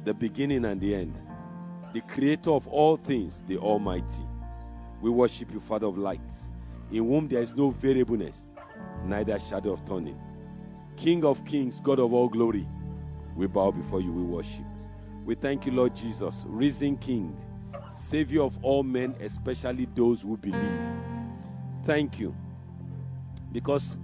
the beginning and the end, the creator of all things, the Almighty. We worship you, Father of lights, in whom there is no variableness, neither shadow of turning. King of kings, God of all glory, we bow before you, we worship. We thank you, Lord Jesus, risen King, Savior of all men, especially those who believe. Thank you, because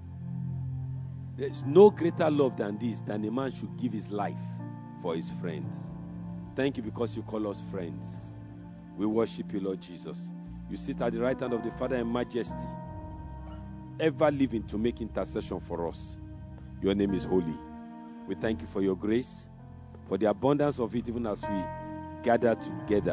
there is no greater love than this, than a man should give his life for his friends. Thank you because you call us friends. We worship you, Lord Jesus. You sit at the right hand of the Father in majesty, ever living to make intercession for us. Your name is holy. We thank you for your grace, for the abundance of it, even as we gather together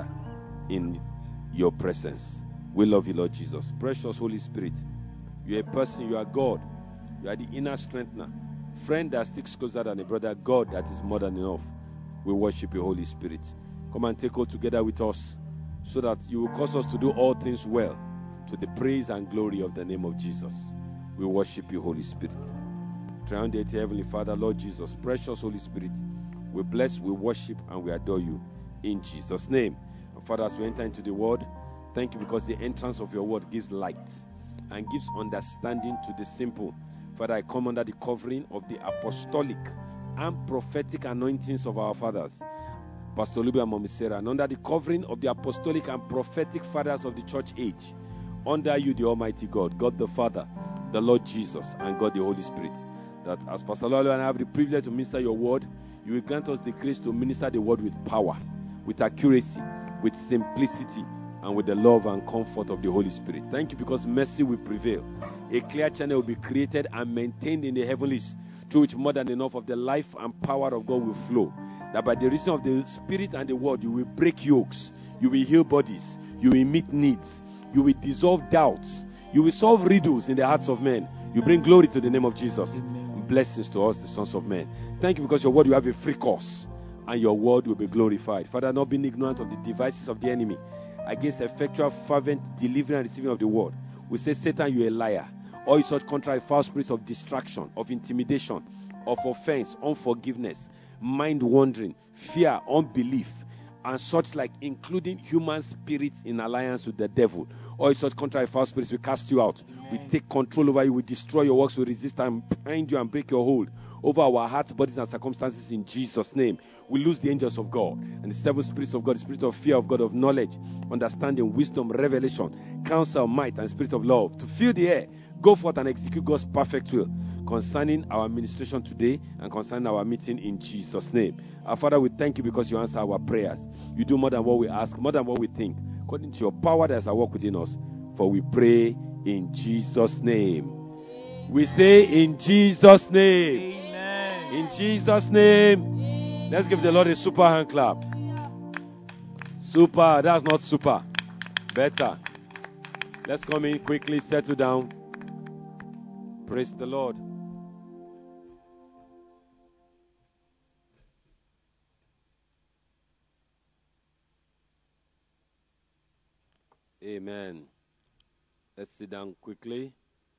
in your presence. We love you, Lord Jesus. Precious Holy Spirit, you are a person, you are God. You are the inner strengthener, friend that sticks closer than a brother, God that is more than enough. We worship you, Holy Spirit. Come and take hold together with us, so that you will cause us to do all things well, to the praise and glory of the name of Jesus. We worship you, Holy Spirit. Triumphant Heavenly Father, Lord Jesus, precious Holy Spirit, we bless, we worship, and we adore you in Jesus' name. And Father, as we enter into the word, thank you because the entrance of your word gives light and gives understanding to the simple. Father, I come under the covering of the apostolic and prophetic anointings of our fathers, Pastor Lubi and Mommy Sarah, and under the covering of the apostolic and prophetic fathers of the church age, under you, the Almighty God, God the Father, the Lord Jesus, and God the Holy Spirit, that as Pastor Lolo and I have the privilege to minister your word, you will grant us the grace to minister the word with power, with accuracy, with simplicity, and with the love and comfort of the Holy Spirit. Thank you because mercy will prevail. A clear channel will be created and maintained in the heavenlies, through which more than enough of the life and power of God will flow. That by the reason of the Spirit and the word, you will break yokes, you will heal bodies, you will meet needs, you will dissolve doubts, you will solve riddles in the hearts of men. You bring glory to the name of Jesus. And blessings to us, the sons of men. Thank you because your word will have a free course, and your word will be glorified. Father, not being ignorant of the devices of the enemy against effectual, fervent delivery and receiving of the word, we say, Satan, you are a liar. All such contrary foul spirits of distraction, of intimidation, of offense, unforgiveness, mind wandering, fear, unbelief, and such like, including human spirits in alliance with the devil. All such contrary foul spirits, we cast you out. Amen. We take control over you. We destroy your works. We resist and bind you and break your hold over our hearts, bodies, and circumstances in Jesus' name. We lose the angels of God and the seven spirits of God, the spirit of fear of God, of knowledge, understanding, wisdom, revelation, counsel, might, and spirit of love, to fill the air. Go forth and execute God's perfect will concerning our administration today and concerning our meeting in Jesus' name. Our Father, we thank you because you answer our prayers. You do more than what we ask, more than what we think, according to your power that is at work within us. For we pray in Jesus' name. We say in Jesus' name. Amen. In Jesus' name. Let's give the Lord a super hand clap. Super, that's not super. Better. Let's come in quickly, settle down. Praise the Lord. Amen. Let's sit down quickly.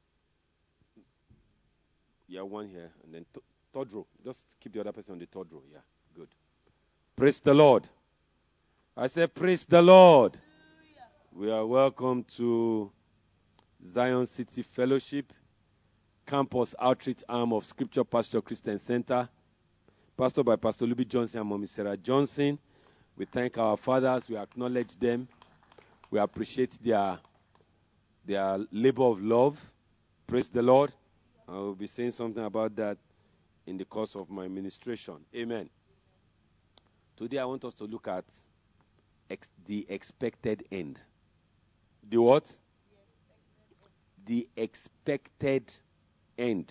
Yeah, one here. And then third row. Just keep the other person on the third row. Yeah, good. Praise the Lord. I say, praise the Lord. We are welcome to Zion City Fellowship, Campus Outreach Arm of Scripture Pasture Christian Center, pastored by Pastor Lubi Johnson and Mommy Sarah Johnson. We thank our fathers. We acknowledge them. We appreciate their labor of love. Praise the Lord. I will be saying something about that in the course of my ministration. Amen. Today I want us to look at the expected end. The what? The expected end.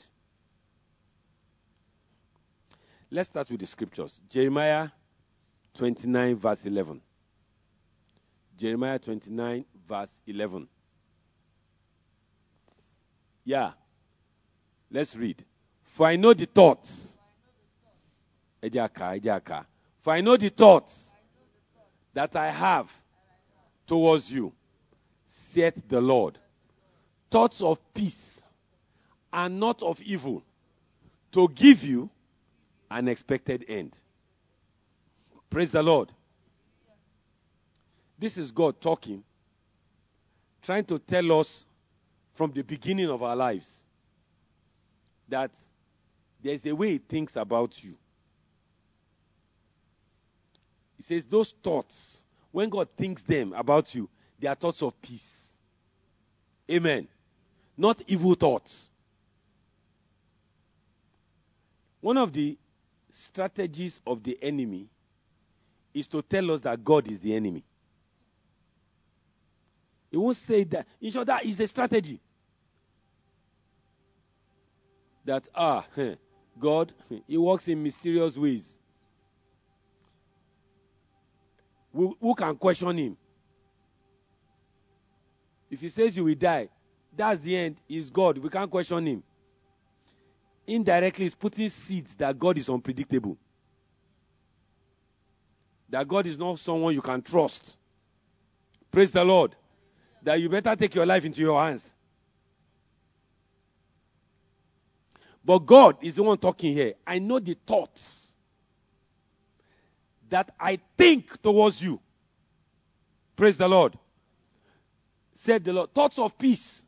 Let's start with the scriptures. Jeremiah 29 verse 11. Jeremiah 29 verse 11. Yeah. Let's read. For I know the thoughts. For I know the thoughts that I have towards you, saith the Lord. Thoughts of peace and not of evil, to give you an expected end. Praise the Lord. This is God talking, trying to tell us from the beginning of our lives that there's a way He thinks about you. He says those thoughts, when God thinks them about you, they are thoughts of peace. Amen. Not evil thoughts. One of the strategies of the enemy is to tell us that God is the enemy. He won't say that. In short, that is a strategy. That, God, He works in mysterious ways. Who can question Him? If He says you will die, that's the end. He's God. We can't question Him. Indirectly, He's putting seeds that God is unpredictable. That God is not someone you can trust. Praise the Lord. That you better take your life into your hands. But God is the one talking here. I know the thoughts that I think towards you. Praise the Lord. Said the Lord. Thoughts of peace.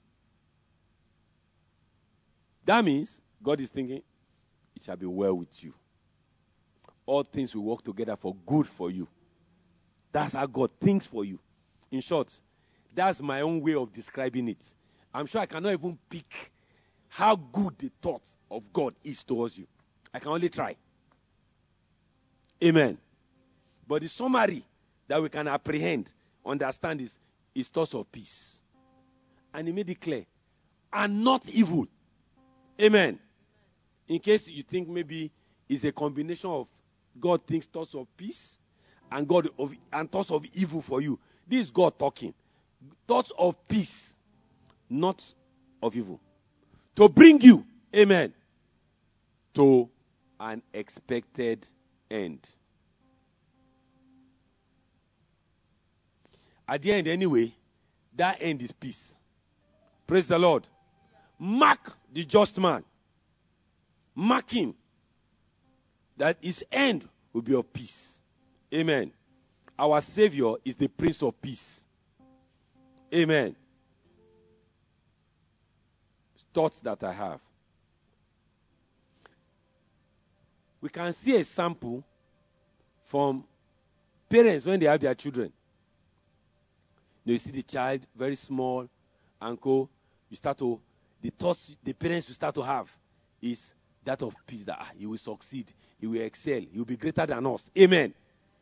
That means God is thinking, it shall be well with you. All things will work together for good for you. That's how God thinks for you. In short, that's my own way of describing it. I'm sure I cannot even pick how good the thought of God is towards you. I can only try. Amen. But the summary that we can apprehend, understand is thoughts of peace. And He made it clear. And not evil. Amen. In case you think maybe it's a combination of God thinks thoughts of peace and thoughts of evil for you. This is God talking. Thoughts of peace, not of evil. To bring you, amen, to an expected end. At the end, anyway, that end is peace. Praise the Lord. Mark the just man. Mark him. That his end will be of peace. Amen. Our Savior is the Prince of Peace. Amen. Thoughts that I have. We can see a sample from parents when they have their children. You see the child very small, the thoughts the parents will start to have is that of peace, that he will succeed, he will excel, he will be greater than us. Amen.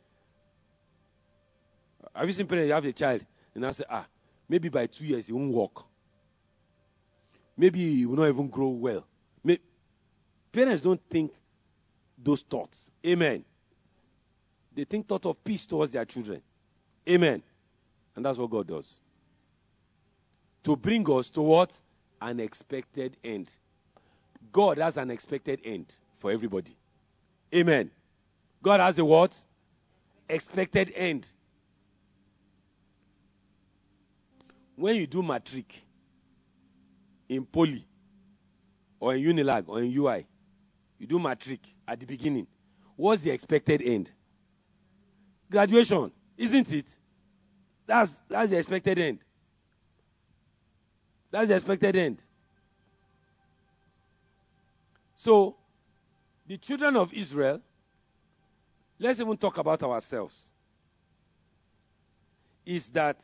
Have you seen parents, you have a child, and I say, maybe by 2 years he won't walk. Maybe he will not even grow well. Parents don't think those thoughts. Amen. They think thought of peace towards their children. Amen. And that's what God does. To bring us to what? An expected end. God has an expected end for everybody. Amen. God has a what? Expected end. When you do matric in poly or in Unilag or in UI, you do matric at the beginning. What's the expected end? Graduation, isn't it? That's the expected end. That's the expected end. So, the children of Israel, let's even talk about ourselves, is that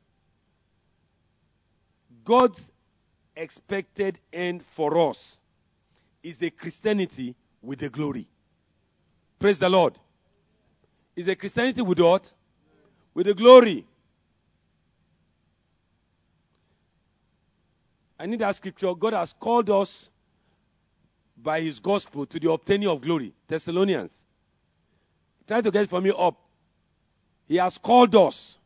God's expected end for us is a Christianity with the glory. Praise the Lord. Is a Christianity with what? With the glory. I need that scripture. God has called us by His gospel to the obtaining of glory. Thessalonians. Try to get it for me up. He has called us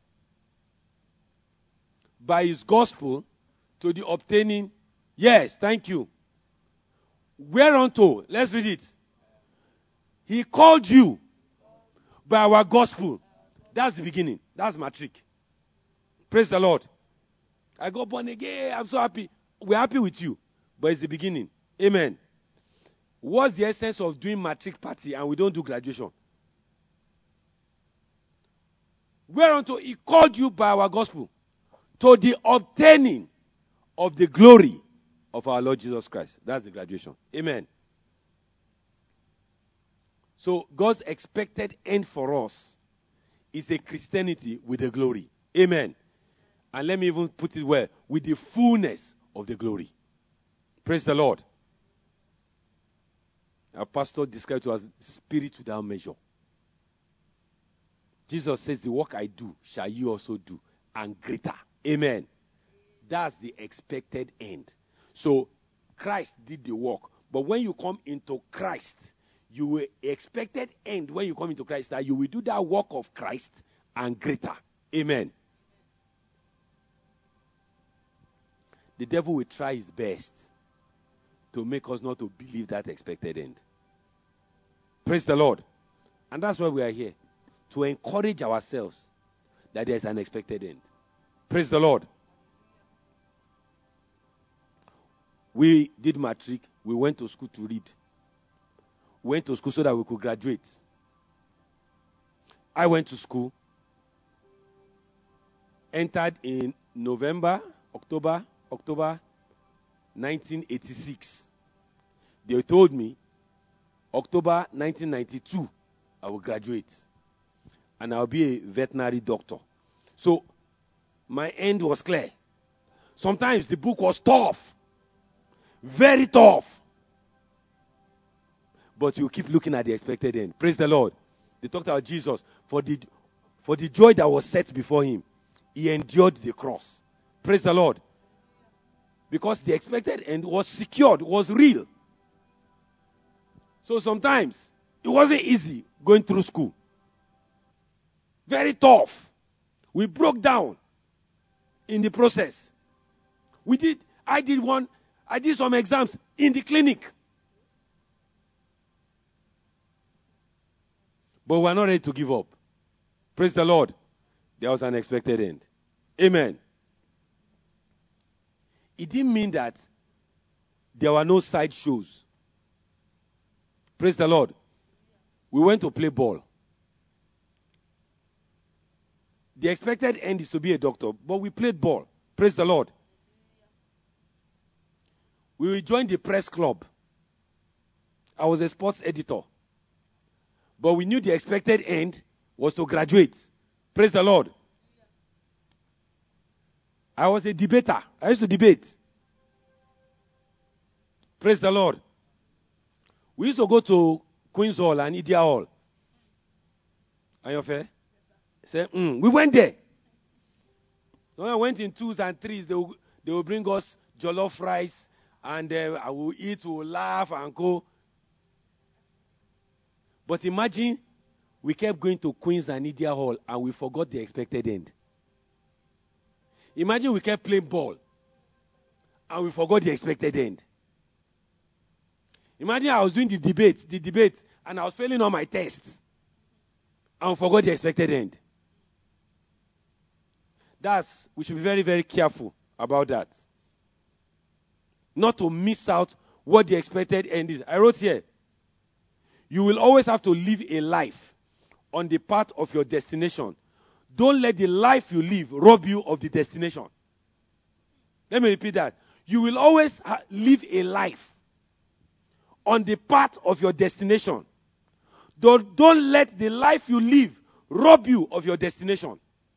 by His gospel to the obtaining. Yes, thank you. Whereunto? Let's read it. He called you by our gospel. That's the beginning. That's matric. Praise the Lord. I got born again. I'm so happy. We're happy with you. But it's the beginning. Amen. What's the essence of doing matric party and we don't do graduation? Whereunto he called you by our gospel, to the obtaining of the glory of our Lord Jesus Christ. That's the graduation. Amen. So God's expected end for us is a Christianity with the glory. Amen. And let me even put it well, with the fullness of the glory. Praise the Lord. Our pastor described it as spirit without measure. Jesus says, the work I do shall you also do, and greater. Amen. That's the expected end. So Christ did the work. But when you come into Christ, you will expected end when you come into Christ that you will do that work of Christ and greater. Amen. The devil will try his best to make us not to believe that expected end. Praise the Lord. And that's why we are here. To encourage ourselves that there's an expected end. Praise the Lord. We did matric. We went to school to read. We went to school so that we could graduate. I went to school. Entered in October 1986. They told me October 1992 I will graduate. And I'll be a veterinary doctor. So my end was clear. Sometimes the book was tough. Very tough. But you keep looking at the expected end. Praise the Lord. They talked about Jesus. For the joy that was set before him, he endured the cross. Praise the Lord. Because the expected end was secured, was real. So sometimes it wasn't easy going through school. Very tough. We broke down in the process. I did some exams in the clinic. But we're not ready to give up. Praise the Lord. There was an expected end. Amen. It didn't mean that there were no side shows. Praise the Lord. We went to play ball. The expected end is to be a doctor, but we played ball. Praise the Lord. We joined the press club. I was a sports editor. But we knew the expected end was to graduate. Praise the Lord. I was a debater. I used to debate. Praise the Lord. We used to go to Queen's Hall and Idia Hall. Are you fair? Say, we went there. So when I went in 2s and 3s, they will bring us jollof rice, and I will eat, we will laugh and go. But imagine we kept going to Queen's and Idia Hall and we forgot the expected end. Imagine we kept playing ball and we forgot the expected end. Imagine I was doing the debate, and I was failing on my tests and we forgot the expected end. We should be very, very careful about that. Not to miss out what the expected end is. I wrote here, you will always have to live a life on the path of your destination. Don't let the life you live rob you of the destination. Let me repeat that. You will always live a life on the path of your destination. Don't let the life you live rob you of your destination.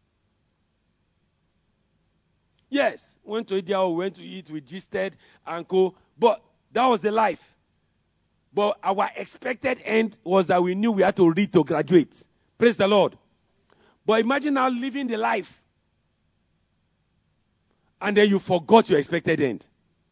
Yes, went to India, we went to eat, we gisted and co. But that was the life. But our expected end was that we knew we had to read to graduate. Praise the Lord. But imagine now living the life. And then you forgot your expected end.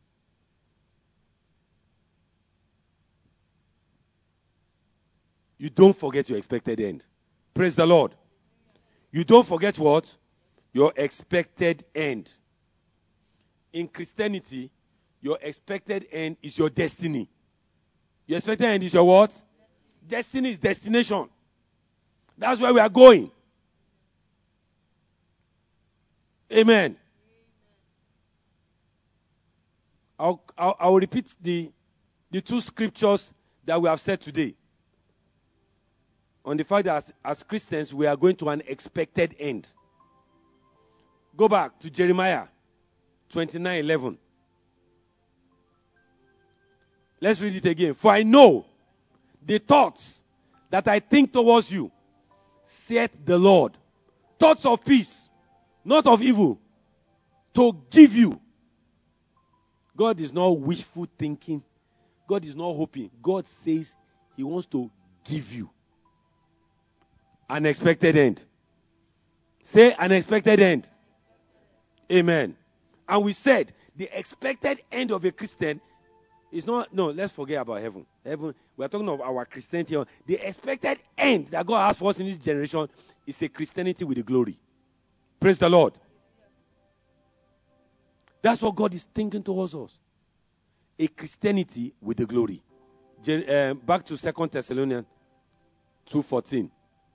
You don't forget your expected end. Praise the Lord. You don't forget what? Your expected end. In Christianity, your expected end is your destiny. Your expected end is your what? Destiny is destination. That's where we are going. Amen. I'll repeat the two scriptures that we have said today. on the fact that as Christians, we are going to an expected end. Go back to Jeremiah 29:11. Let's read it again. For I know the thoughts that I think towards you, saith the Lord. Thoughts of peace, not of evil, to give you. God is not wishful thinking. God is not hoping. God says He wants to give you an expected end. Say an expected end. Amen. And we said the expected end of a Christian is not, no, let's forget about heaven. Heaven, we are talking of our Christianity. The expected end that God has for us in this generation is a Christianity with the glory. Praise the Lord. That's what God is thinking towards us. A Christianity with the glory. Back to 2 Thessalonians 2:14.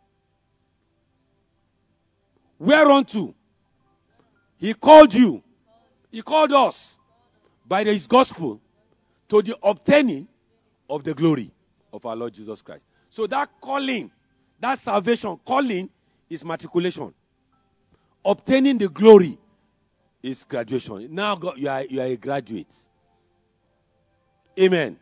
Whereunto He called you, He called us by His gospel to the obtaining of the glory of our Lord Jesus Christ. So that calling, that salvation, calling is matriculation. Obtaining the glory is graduation. Now you are a graduate. Amen.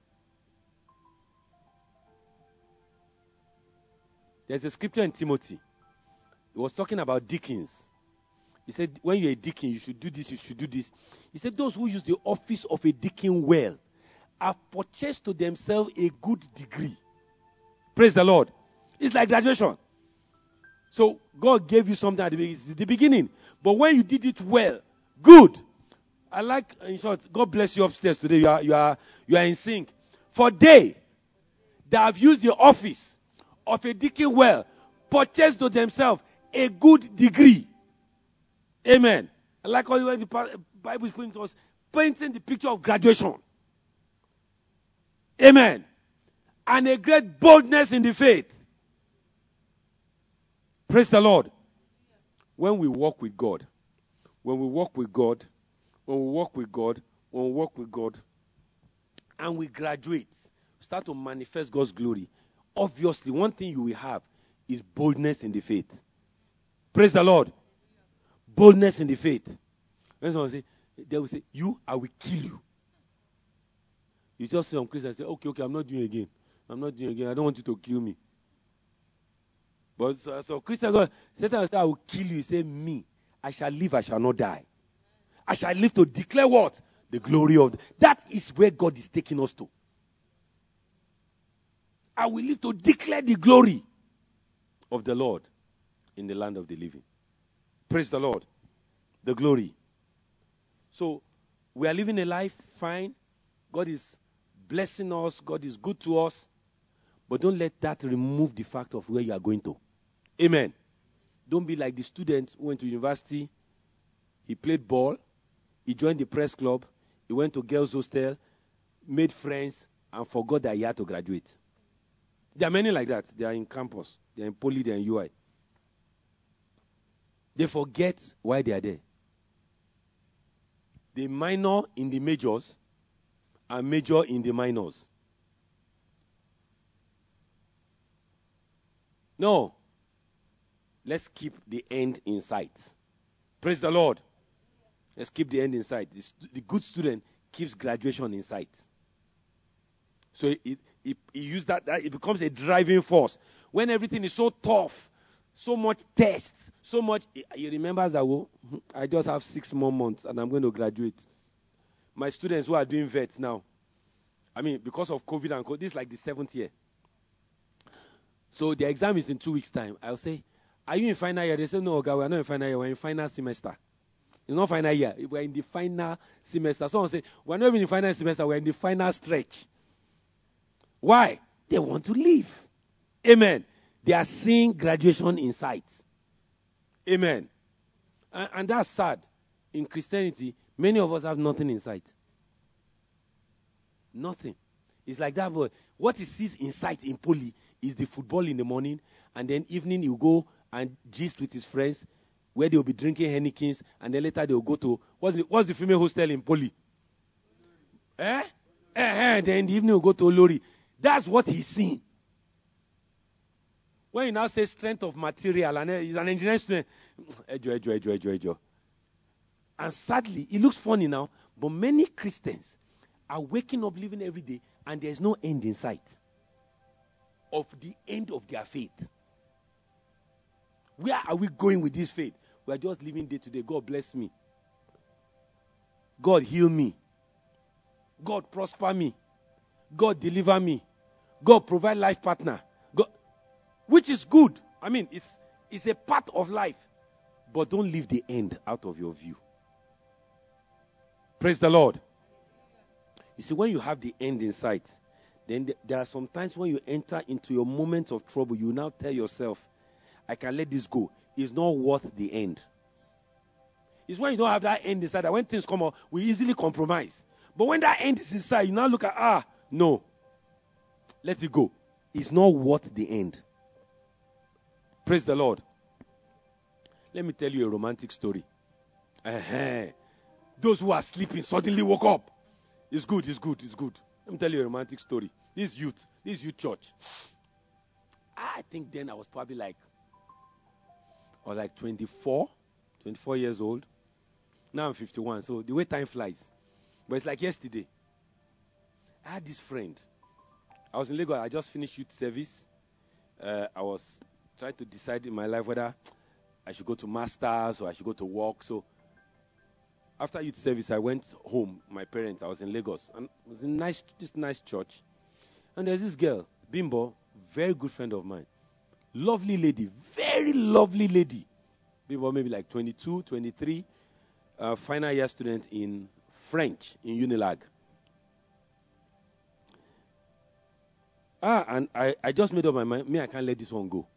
There's a scripture in Timothy. He was talking about deacons. He said, when you're a deacon, you should do this, you should do this. He said, those who use the office of a deacon well have purchased to themselves a good degree. Praise the Lord. It's like graduation. So God gave you something at the beginning. But when you did it well, good. I like, in short, God bless you upstairs today. You are in sync. For they that have used the office of a deacon well, purchased to themselves a good degree. Amen. I like how the Bible is putting to us, painting the picture of graduation. Amen. And a great boldness in the faith. Praise the Lord. When we walk with God, and we graduate, start to manifest God's glory, obviously one thing you will have is boldness in the faith. Praise the Lord. Boldness in the faith. When someone say, they will say, I will kill you. You just say, some Christians say, okay, I'm not doing it again. I don't want you to kill me. But so Christian God, Satan will say, I will kill you. He say, me, I shall live, I shall not die. I shall live to declare what? The glory of. That is where God is taking us to. I will live to declare the glory of the Lord in the land of the living. Praise the Lord. The glory. So, we are living a life fine. God is blessing us. God is good to us. But don't let that remove the fact of where you are going to. Amen. Don't be like the student who went to university. He played ball. He joined the press club. He went to girls' hostel, made friends, and forgot that he had to graduate. There are many like that. They are in campus. They are in poly. They are in UI. They forget why they are there. They minor in the majors and major in the minors. No. Let's keep the end in sight. Praise the Lord. Let's keep the end in sight. The good student keeps graduation in sight. So he used that it becomes a driving force. When everything is so tough, so much tests, so much, he remembers that, I just have 6 more months and I'm going to graduate. My students who are doing vets now, because of COVID and this is like the 7th year. So the exam is in 2 weeks' time. I'll say, are you in final year? They say, no, okay, we're not in final year. We're in final semester. It's not final year. We're in the final semester. Someone say, we're not even in final semester. We're in the final stretch. Why? They want to leave. Amen. They are seeing graduation in sight. Amen. And that's sad. In Christianity, many of us have nothing in sight. Nothing. It's like that boy. What he sees in sight in poly is the football in the morning, and then evening you go and gist with his friends, where they'll be drinking Heinekens, and then later they'll go to, what's the female hostel in poly? Then in the evening we'll go to Olori. That's what he's seeing. When you now say strength of material, and he's an engineering student, ejo. And sadly, it looks funny now, but many Christians are waking up, living every day, and there's no end in sight of the end of their faith. Where are we going with this faith? We are just living day to day. God bless me. God heal me. God prosper me. God deliver me. God provide life partner. God, which is good. I mean, it's a part of life. But don't leave the end out of your view. Praise the Lord. You see, when you have the end in sight, then there are some times when you enter into your moment of trouble, you now tell yourself, I can let this go. It's not worth the end. It's when you don't have that end inside that when things come up, we easily compromise. But when that end is inside, you now look at, no. Let it go. It's not worth the end. Praise the Lord. Let me tell you a romantic story. Those who are sleeping suddenly woke up. It's good. Let me tell you a romantic story. This youth church. I think then I was probably like 24 years old. Now I'm 51. So the way time flies. But it's like yesterday. I had this friend. I was in Lagos. I just finished youth service. I was trying to decide in my life whether I should go to masters or I should go to work. So after youth service, I went home. My parents. I was in Lagos, and it was in this nice church. And there's this girl, Bimbo, very good friend of mine, lovely lady, very lovely lady. Bimbo maybe like 22, 23, final year student in French in Unilag. And I just made up my mind. I can't let this one go.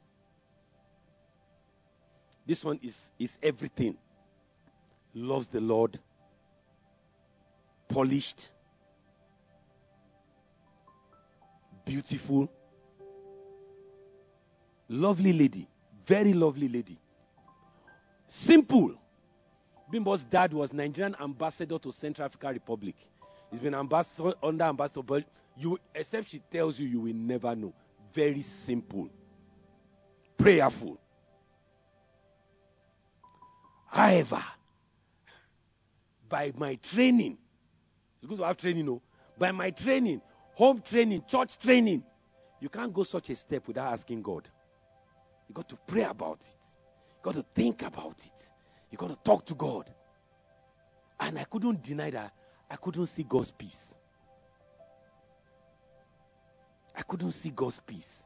This one is everything. Loves the Lord. Polished. Beautiful. Lovely lady. Very lovely lady. Simple. Bimbo's dad was Nigerian ambassador to Central African Republic. He's been under ambassador, but except she tells you, you will never know. Very simple. Prayerful. However, by my training, it's good to have training, no? By my training, home training, church training, you can't go such a step without asking God. You got to pray about it. You got to think about it. You got to talk to God. And I couldn't deny that I couldn't see God's peace. I couldn't see God's peace.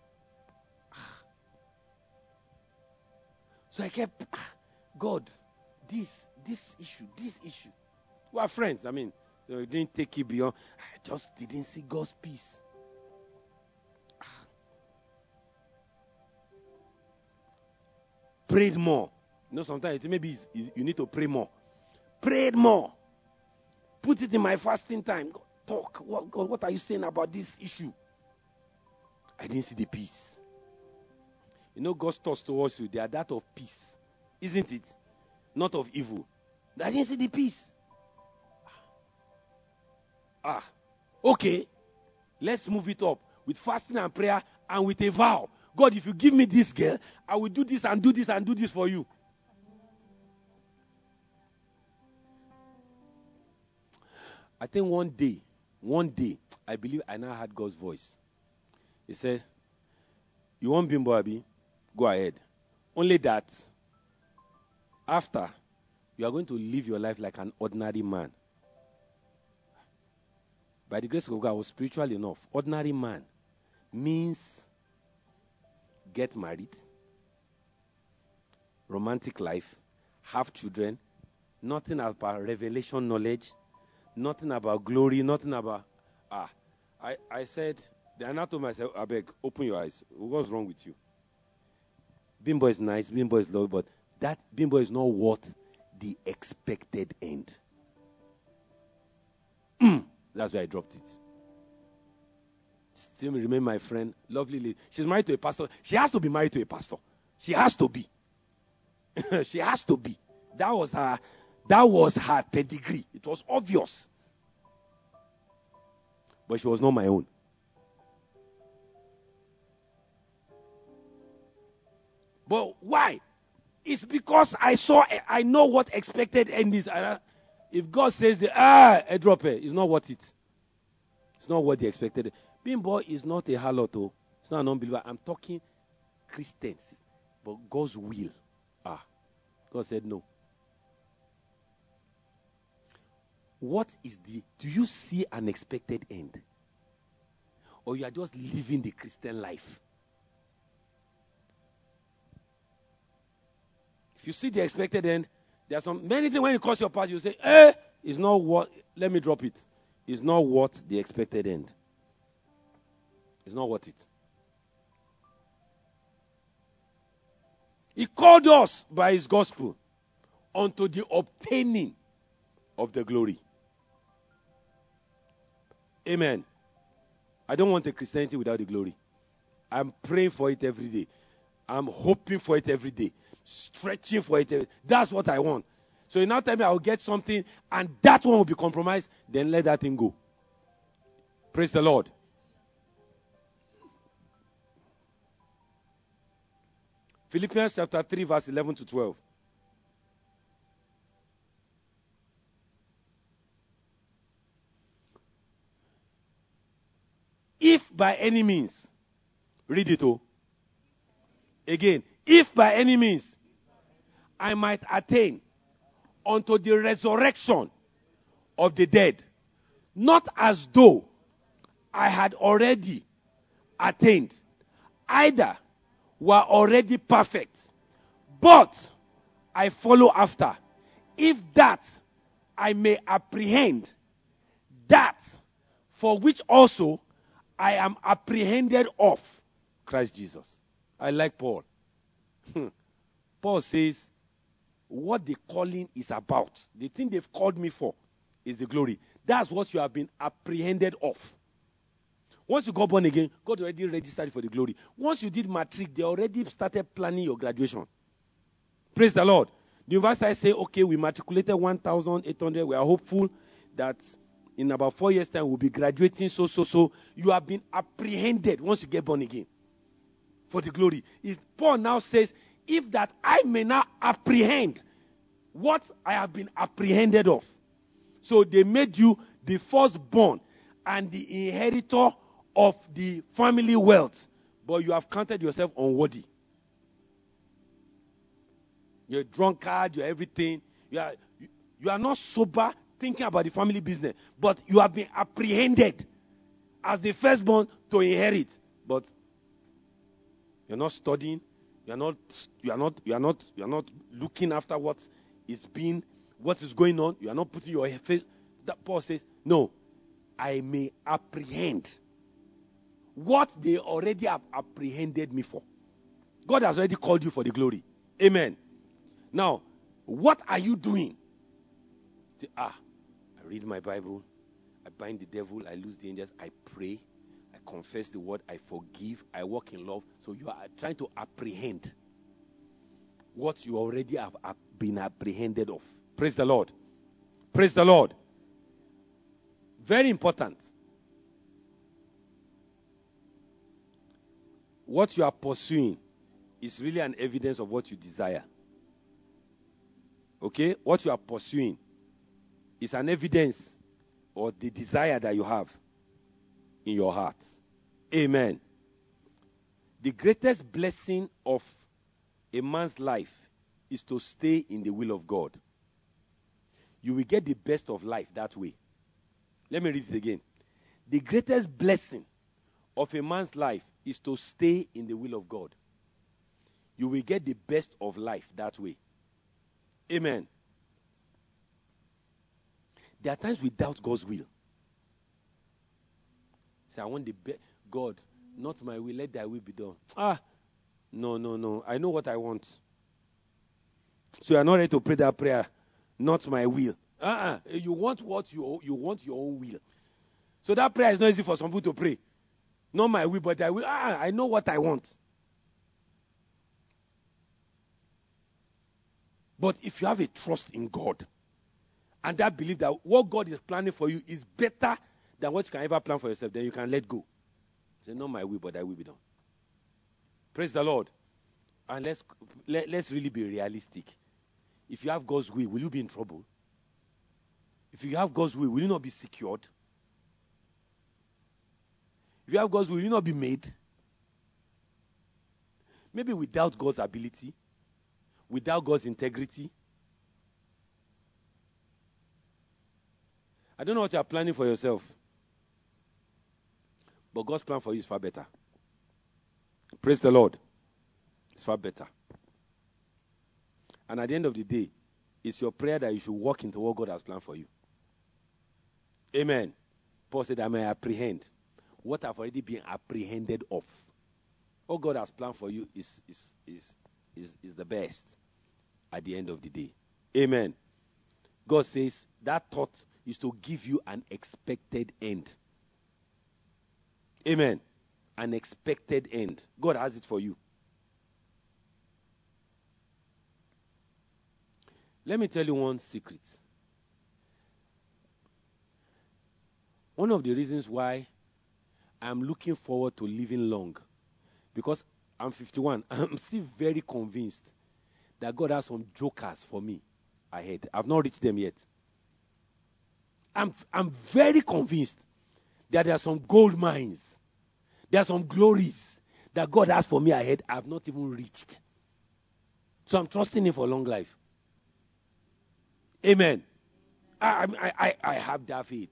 So I kept, God, this issue. We are friends. I mean, so we didn't take it beyond. I just didn't see God's peace. Prayed more. You know, sometimes maybe you need to pray more. Prayed more. Put it in my fasting time. God, talk. God, what are you saying about this issue? I didn't see the peace. You know, God's thoughts towards you, they are that of peace. Isn't it? Not of evil. I didn't see the peace. Okay. Let's move it up with fasting and prayer and with a vow. God, if you give me this girl, I will do this and do this and do this for you. I think one day, I believe I now heard God's voice. He said, you want Bimbo Abi? Go ahead. Only that, after, you are going to live your life like an ordinary man. By the grace of God, I was spiritual enough. Ordinary man means get married, romantic life, have children, nothing about revelation knowledge, nothing about glory, nothing about... I said, then I told myself, I beg, open your eyes. What's wrong with you? Bimbo is nice, Bimbo is lovely, but that Bimbo is not worth the expected end. That's why I dropped it. Still remain my friend, lovely lady. She's married to a pastor. She has to be married to a pastor. She has to be. She has to be. That was her pedigree. It was obvious. But she was not my own. But why? It's because I know what expected end is. If God says, a drop here, it's not worth it. It's not what they expected. Bimbo is not a harlot. Oh. It's not an unbeliever. I'm talking Christians. But God's will. God said no. Do you see an expected end? Or you are just living the Christian life? If you see the expected end, there are many things when you cross your path, you say, it's not what, let me drop it. It's not what the expected end. It's not worth it. He called us by his gospel unto the obtaining of the glory. Amen. I don't want a Christianity without the glory. I'm praying for it every day. I'm hoping for it every day. Stretching for it. That's what I want. So you now tell me I'll get something and that one will be compromised, then let that thing go. Praise the Lord. Philippians chapter 3 verse 11 to 12. If by any means, read it all. Again, if by any means I might attain unto the resurrection of the dead, not as though I had already attained, either were already perfect, but I follow after, if that I may apprehend that for which also I am apprehended of Christ Jesus. I like Paul. Paul says, what the calling is about, the thing they've called me for, is the glory. That's what you have been apprehended of. Once you got born again, God already registered for the glory. Once you did matric, they already started planning your graduation. Praise the Lord. The university say, okay, we matriculated 1,800. We are hopeful that in about 4 years' time, we'll be graduating. So. You have been apprehended once you get born again for the glory. Paul now says, if that I may now apprehend what I have been apprehended of. So they made you the firstborn and the inheritor of the family wealth, but you have counted yourself unworthy. You're a drunkard, you're everything. You are not sober thinking about the family business, but you have been apprehended as the firstborn to inherit. But you're not studying, you're not looking after what is going on, you are not putting your face. That Paul says, no, I may apprehend what they already have apprehended me for. God has already called you for the glory. Amen. Now, what are you doing? Say, I read my Bible, I bind the devil, I loose the angels, I pray, I confess the word, I forgive, I walk in love. So you are trying to apprehend what you already have been apprehended of. Praise the Lord. Praise the Lord. Very important. What you are pursuing is really an evidence of what you desire. Okay? What you are pursuing is an evidence of the desire that you have in your heart. Amen. The greatest blessing of a man's life is to stay in the will of God. You will get the best of life that way. Let me read it again. The greatest blessing of a man's life is to stay in the will of God. You will get the best of life that way. Amen. There are times we doubt God's will. Say, I want the best. God, not my will, let thy will be done. No. I know what I want. So you are not ready to pray that prayer. Not my will. You want what you want your own will. So that prayer is not easy for some people to pray. Not my will, but thy will. I know what I want. But if you have a trust in God, and that belief that what God is planning for you is better than what you can ever plan for yourself, then you can let go. Say, not my will, but thy will be done. Praise the Lord. And let's really be realistic. If you have God's will you be in trouble? If you have God's will you not be secured? If you have God's will you not be made? Maybe without God's ability, without God's integrity. I don't know what you are planning for yourself, but God's plan for you is far better. Praise the Lord. It's far better. And at the end of the day, it's your prayer that you should walk into what God has planned for you. Amen. Paul said, I may apprehend what I've already been apprehended of. What God has planned for you is the best at the end of the day. Amen. God says that thought is to give you an expected end. Amen. An expected end. God has it for you. Let me tell you one secret. One of the reasons why I'm looking forward to living long, because I'm 51, I'm still very convinced that God has some jokers for me ahead. I've not reached them yet. I'm very convinced that there are some gold mines, there are some glories that God has for me ahead I've not even reached. So I'm trusting Him for long life. Amen. I have that faith.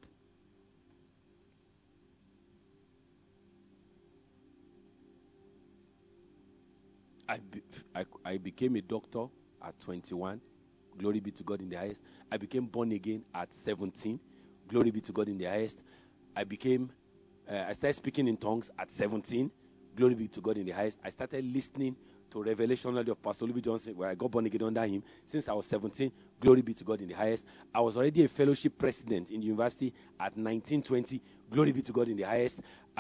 I became a doctor at 21. Glory be to God in the highest. I became born again at 17. Glory be to God in the highest. I started speaking in tongues at 17. Glory be to God in the highest. I started listening to Revelation of Pastor Louis Johnson, where I got born again under him since I was 17. Glory be to God in the highest. I was already a fellowship president in the university at 19, 20. Glory be to God in the highest.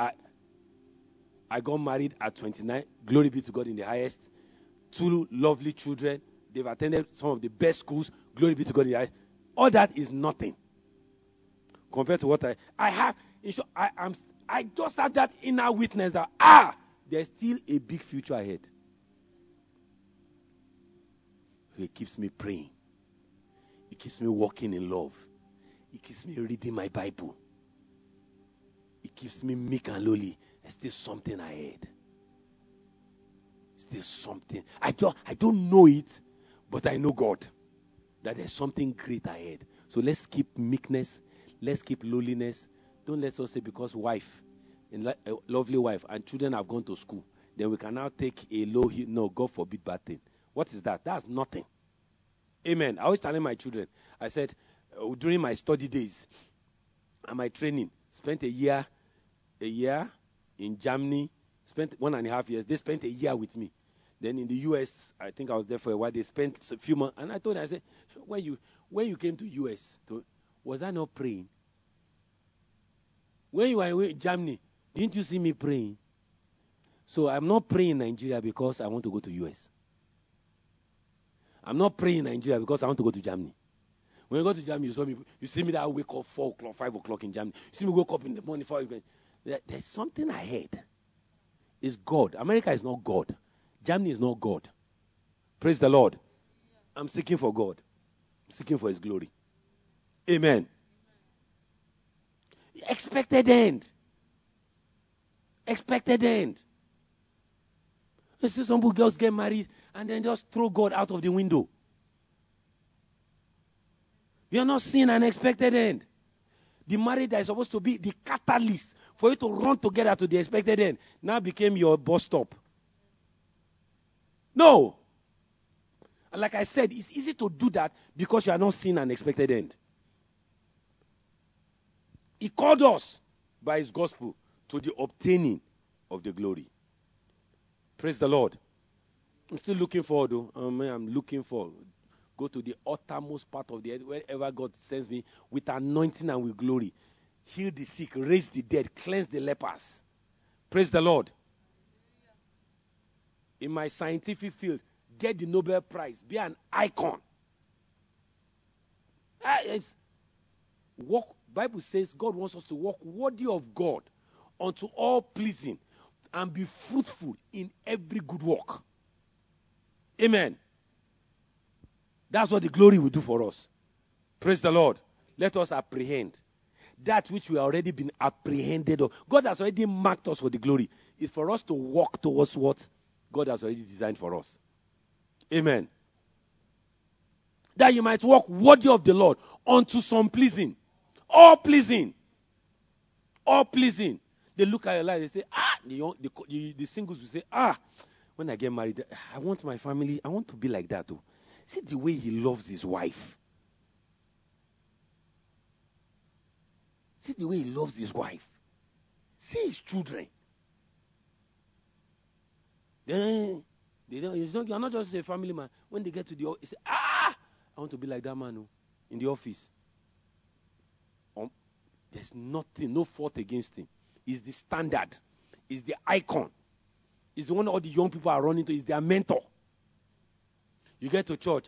I got married at 29. Glory be to God in the highest. 2 lovely children. They've attended some of the best schools. Glory be to God in the highest. All that is nothing compared to what I have. I just have that inner witness that there's still a big future ahead. It keeps me praying. It keeps me walking in love. It keeps me reading my Bible. It keeps me meek and lowly. There's still something ahead. Still something. I don't know it, but I know God. That there's something great ahead. So let's keep meekness. Let's keep lowliness. Don't let us say because wife, a lovely wife, and children have gone to school, then we can now take a low heel. No, God forbid bad thing. What is that? That's nothing. Amen. I always telling my children, I said, during my study days and my training, spent a year in Germany, spent 1.5 years. They spent a year with me. Then in the US, I think I was there for a while. They spent a few months, and I told them, I said, when you came to US, was I not praying? When you were in Germany, didn't you see me praying? So I'm not praying in Nigeria because I want to go to US. I'm not praying in Nigeria because I want to go to Germany. When you go to Germany, you see me that I wake up 4 o'clock, 5 o'clock in Germany. You see me wake up in the morning, 4 o'clock. There's something ahead. It's God. America is not God. Germany is not God. Praise the Lord. I'm seeking for God. I'm seeking for His glory. Amen. Expected end. Expected end. You see some girls get married and then just throw God out of the window. You're not seeing an expected end. The marriage that is supposed to be the catalyst for you to run together to the expected end now became your bus stop. No. And like I said, it's easy to do that because you are not seeing an expected end. He called us by His gospel to the obtaining of the glory. Praise the Lord. I'm still looking forward, though. I'm looking forward. Go to the uttermost part of the earth, wherever God sends me, with anointing and with glory. Heal the sick, raise the dead, cleanse the lepers. Praise the Lord. In my scientific field, get the Nobel Prize, be an icon. Bible says God wants us to walk worthy of God unto all pleasing and be fruitful in every good work. Amen. That's what the glory will do for us. Praise the Lord. Let us apprehend that which we already been apprehended of. God has already marked us for the glory. It's for us to walk towards what God has already designed for us. Amen. That you might walk worthy of the Lord unto some pleasing. All pleasing. All pleasing. They look at your life, they say, the singles will say, when I get married, I want my family, I want to be like that too. See the way he loves his wife. See the way he loves his wife. See his children. Then you're not just a family man. When they get to the office, they say, I want to be like that man in the office. There's nothing, no fault against him. He's the standard. He's the icon. He's the one all the young people are running to. He's their mentor. You get to church,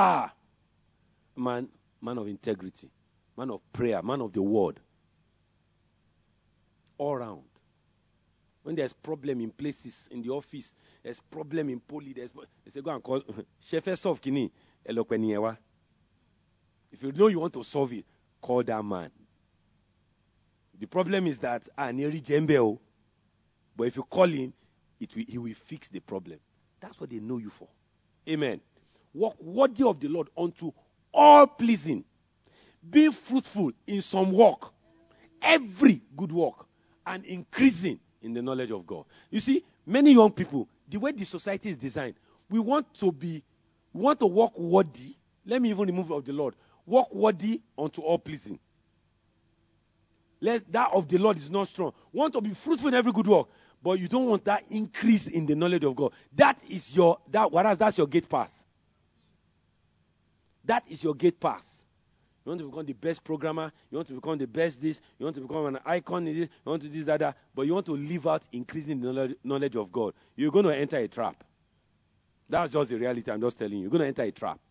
man of integrity, man of prayer, man of the word. All round. When there's problem in places, in the office, there's problem in police, they say, go and call Chef of Kini Elokweniewa. If you know you want to solve it, call that man. The problem is that nearly Jembeo, but if you call him, he will fix the problem. That's what they know you for. Amen. Walk worthy of the Lord unto all pleasing, being fruitful in some work, every good work, and increasing in the knowledge of God. You see, many young people, the way the society is designed, we want to walk worthy. Let me even remove of the Lord. Walk worthy unto all pleasing. That of the Lord is not strong. Want to be fruitful in every good work, but you don't want that increase in the knowledge of God. That's your gate pass. That is your gate pass. You want to become the best programmer. You want to become the best this. You want to become an icon in this. You want to do this, that. But you want to live out increasing the knowledge of God. You're going to enter a trap. That's just the reality. I'm just telling you. You're going to enter a trap.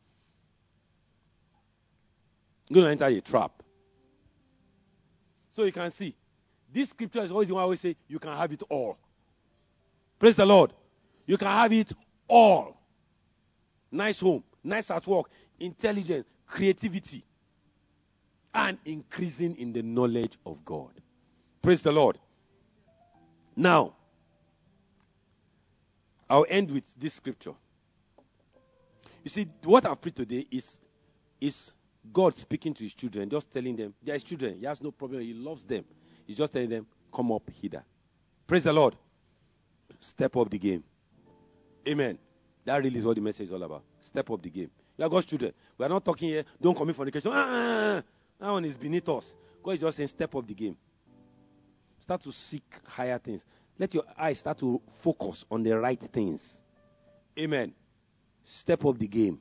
You're going to enter a trap. So you can see, this scripture is always the one I always say, you can have it all. Praise the Lord. You can have it all. Nice home, nice at work, intelligence, creativity, and increasing in the knowledge of God. Praise the Lord. Now, I'll end with this scripture. You see, what I've preached today is God speaking to his children, just telling them, they are his children. He has no problem. He loves them. He's just telling them, come up hither. Praise the Lord. Step up the game. Amen. That really is what the message is all about. Step up the game. You are God's children. We are not talking here, don't commit fornication. That one is beneath us. God is just saying, step up the game. Start to seek higher things. Let your eyes start to focus on the right things. Amen. Step up the game.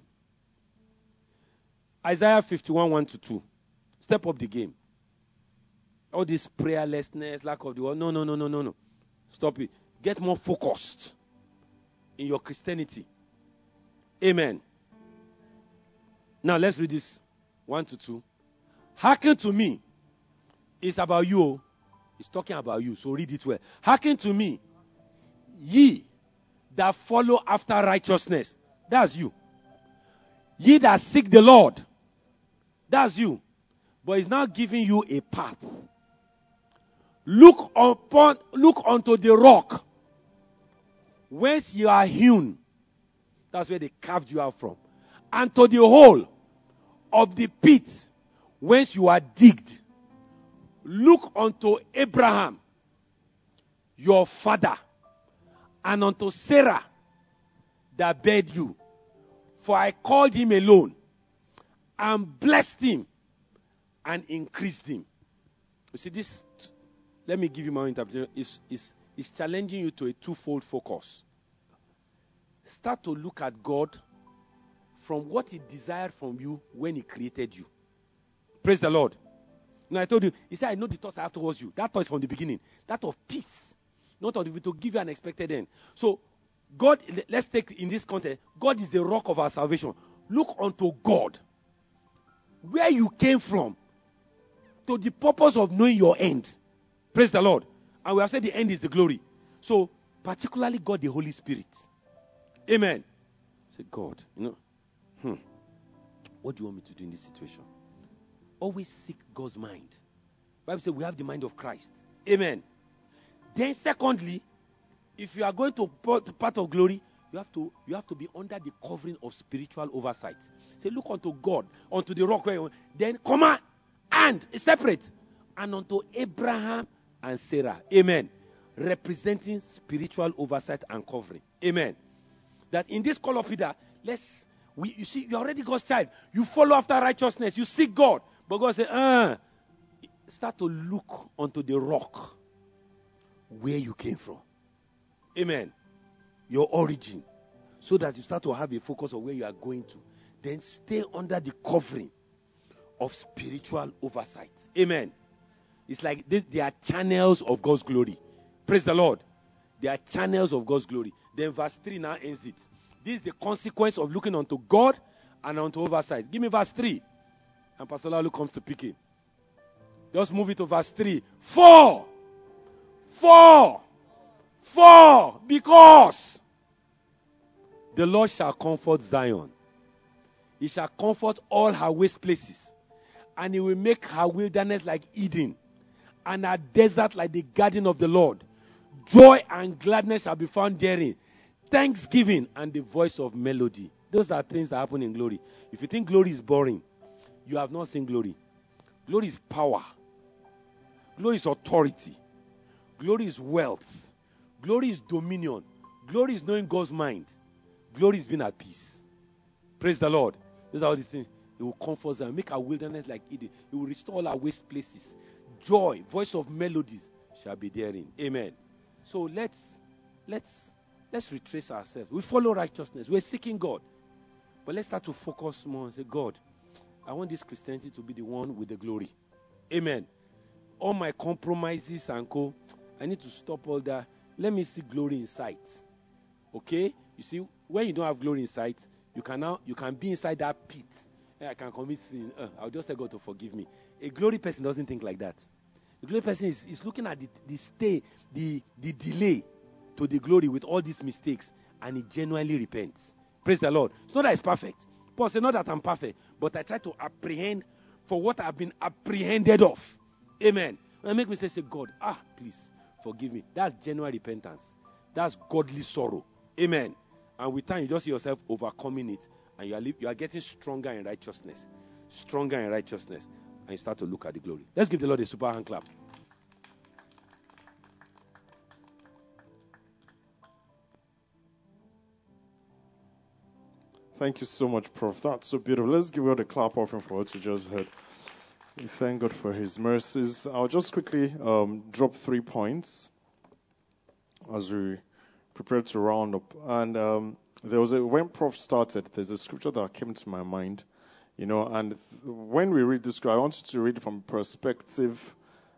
Isaiah 51, 1-2. Step up the game. All this prayerlessness, lack of the word. No. Stop it. Get more focused in your Christianity. Amen. Now let's read this 1-2. Hearken to me. It's about you. It's talking about you. So read it well. Hearken to me, ye that follow after righteousness. That's you. Ye that seek the Lord. That's you. But he's now giving you a path. Look unto the rock whence you are hewn. That's where they carved you out from. And to the hole of the pit whence you are digged. Look unto Abraham, your father, and unto Sarah that bare you. For I called him alone, and blessed him, and increased him. You see, this, let me give you my interpretation, is challenging you to a twofold focus. Start to look at God from what he desired from you when he created you. Praise the Lord. Now I told you, he said, I know the thoughts I have towards you. That thought is from the beginning. That of peace. Not of to give you an expected end. So, God, let's take in this context, God is the rock of our salvation. Look unto God. Where you came from, to the purpose of knowing your end. Praise the Lord. And we have said the end is the glory. So, particularly God the Holy Spirit. Amen. Say, God, what do you want me to do in this situation? Always seek God's mind. Bible says we have the mind of Christ. Amen. Then secondly, if you are going to part of glory, you have to be under the covering of spiritual oversight. Say, look unto God, unto the rock. Then comma and separate, and unto Abraham and Sarah. Amen. Representing spiritual oversight and covering. Amen. That in this call of Peter, you see, you're already God's child. You follow after righteousness. You seek God. But God said, start to look unto the rock where you came from. Amen. Your origin. So that you start to have a focus on where you are going to. Then stay under the covering of spiritual oversight. Amen. It's like this, they are channels of God's glory. Praise the Lord. They are channels of God's glory. Then verse 3 now ends it. This is the consequence of looking unto God and unto oversight. Give me verse 3. And Pastor Lalu comes to pick it. Just move it to verse 3. For because the Lord shall comfort Zion. He shall comfort all her waste places. And he will make her wilderness like Eden, and her desert like the garden of the Lord. Joy and gladness shall be found therein. Thanksgiving and the voice of melody. Those are things that happen in glory. If you think glory is boring, you have not seen glory. Glory is power. Glory is authority. Glory is wealth. Glory is dominion. Glory is knowing God's mind. Glory is being at peace. Praise the Lord. Those are all these things. He will comfort them, make our wilderness like Eden. He will restore all our waste places. Joy, voice of melodies shall be therein. Amen. So let's retrace ourselves. We follow righteousness. We're seeking God. But let's start to focus more and say, God, I want this Christianity to be the one with the glory. Amen. All my compromises and I need to stop all that. Let me see glory in sight. Okay? You see, when you don't have glory in sight, you can be inside that pit. I can commit sin. I'll just tell God to forgive me. A glory person doesn't think like that. A glory person is looking at the delay to the glory with all these mistakes, and he genuinely repents. Praise the Lord. It's not that it's perfect. Paul said, not that I'm perfect, but I try to apprehend for what I've been apprehended of. Amen. When I make mistakes, say, God, please forgive me. That's genuine repentance. That's godly sorrow. Amen. And with time, you just see yourself overcoming it, and you are getting stronger in righteousness. Stronger in righteousness. And you start to look at the glory. Let's give the Lord a super hand clap. Thank you so much, Prof. That's so beautiful. Let's give God a clap offering for what you just heard. We thank God for his mercies. I'll just quickly drop 3 points as we prepare to round up. And when Prof started, there's a scripture that came to my mind. And when we read this scripture, I want you to read from a perspective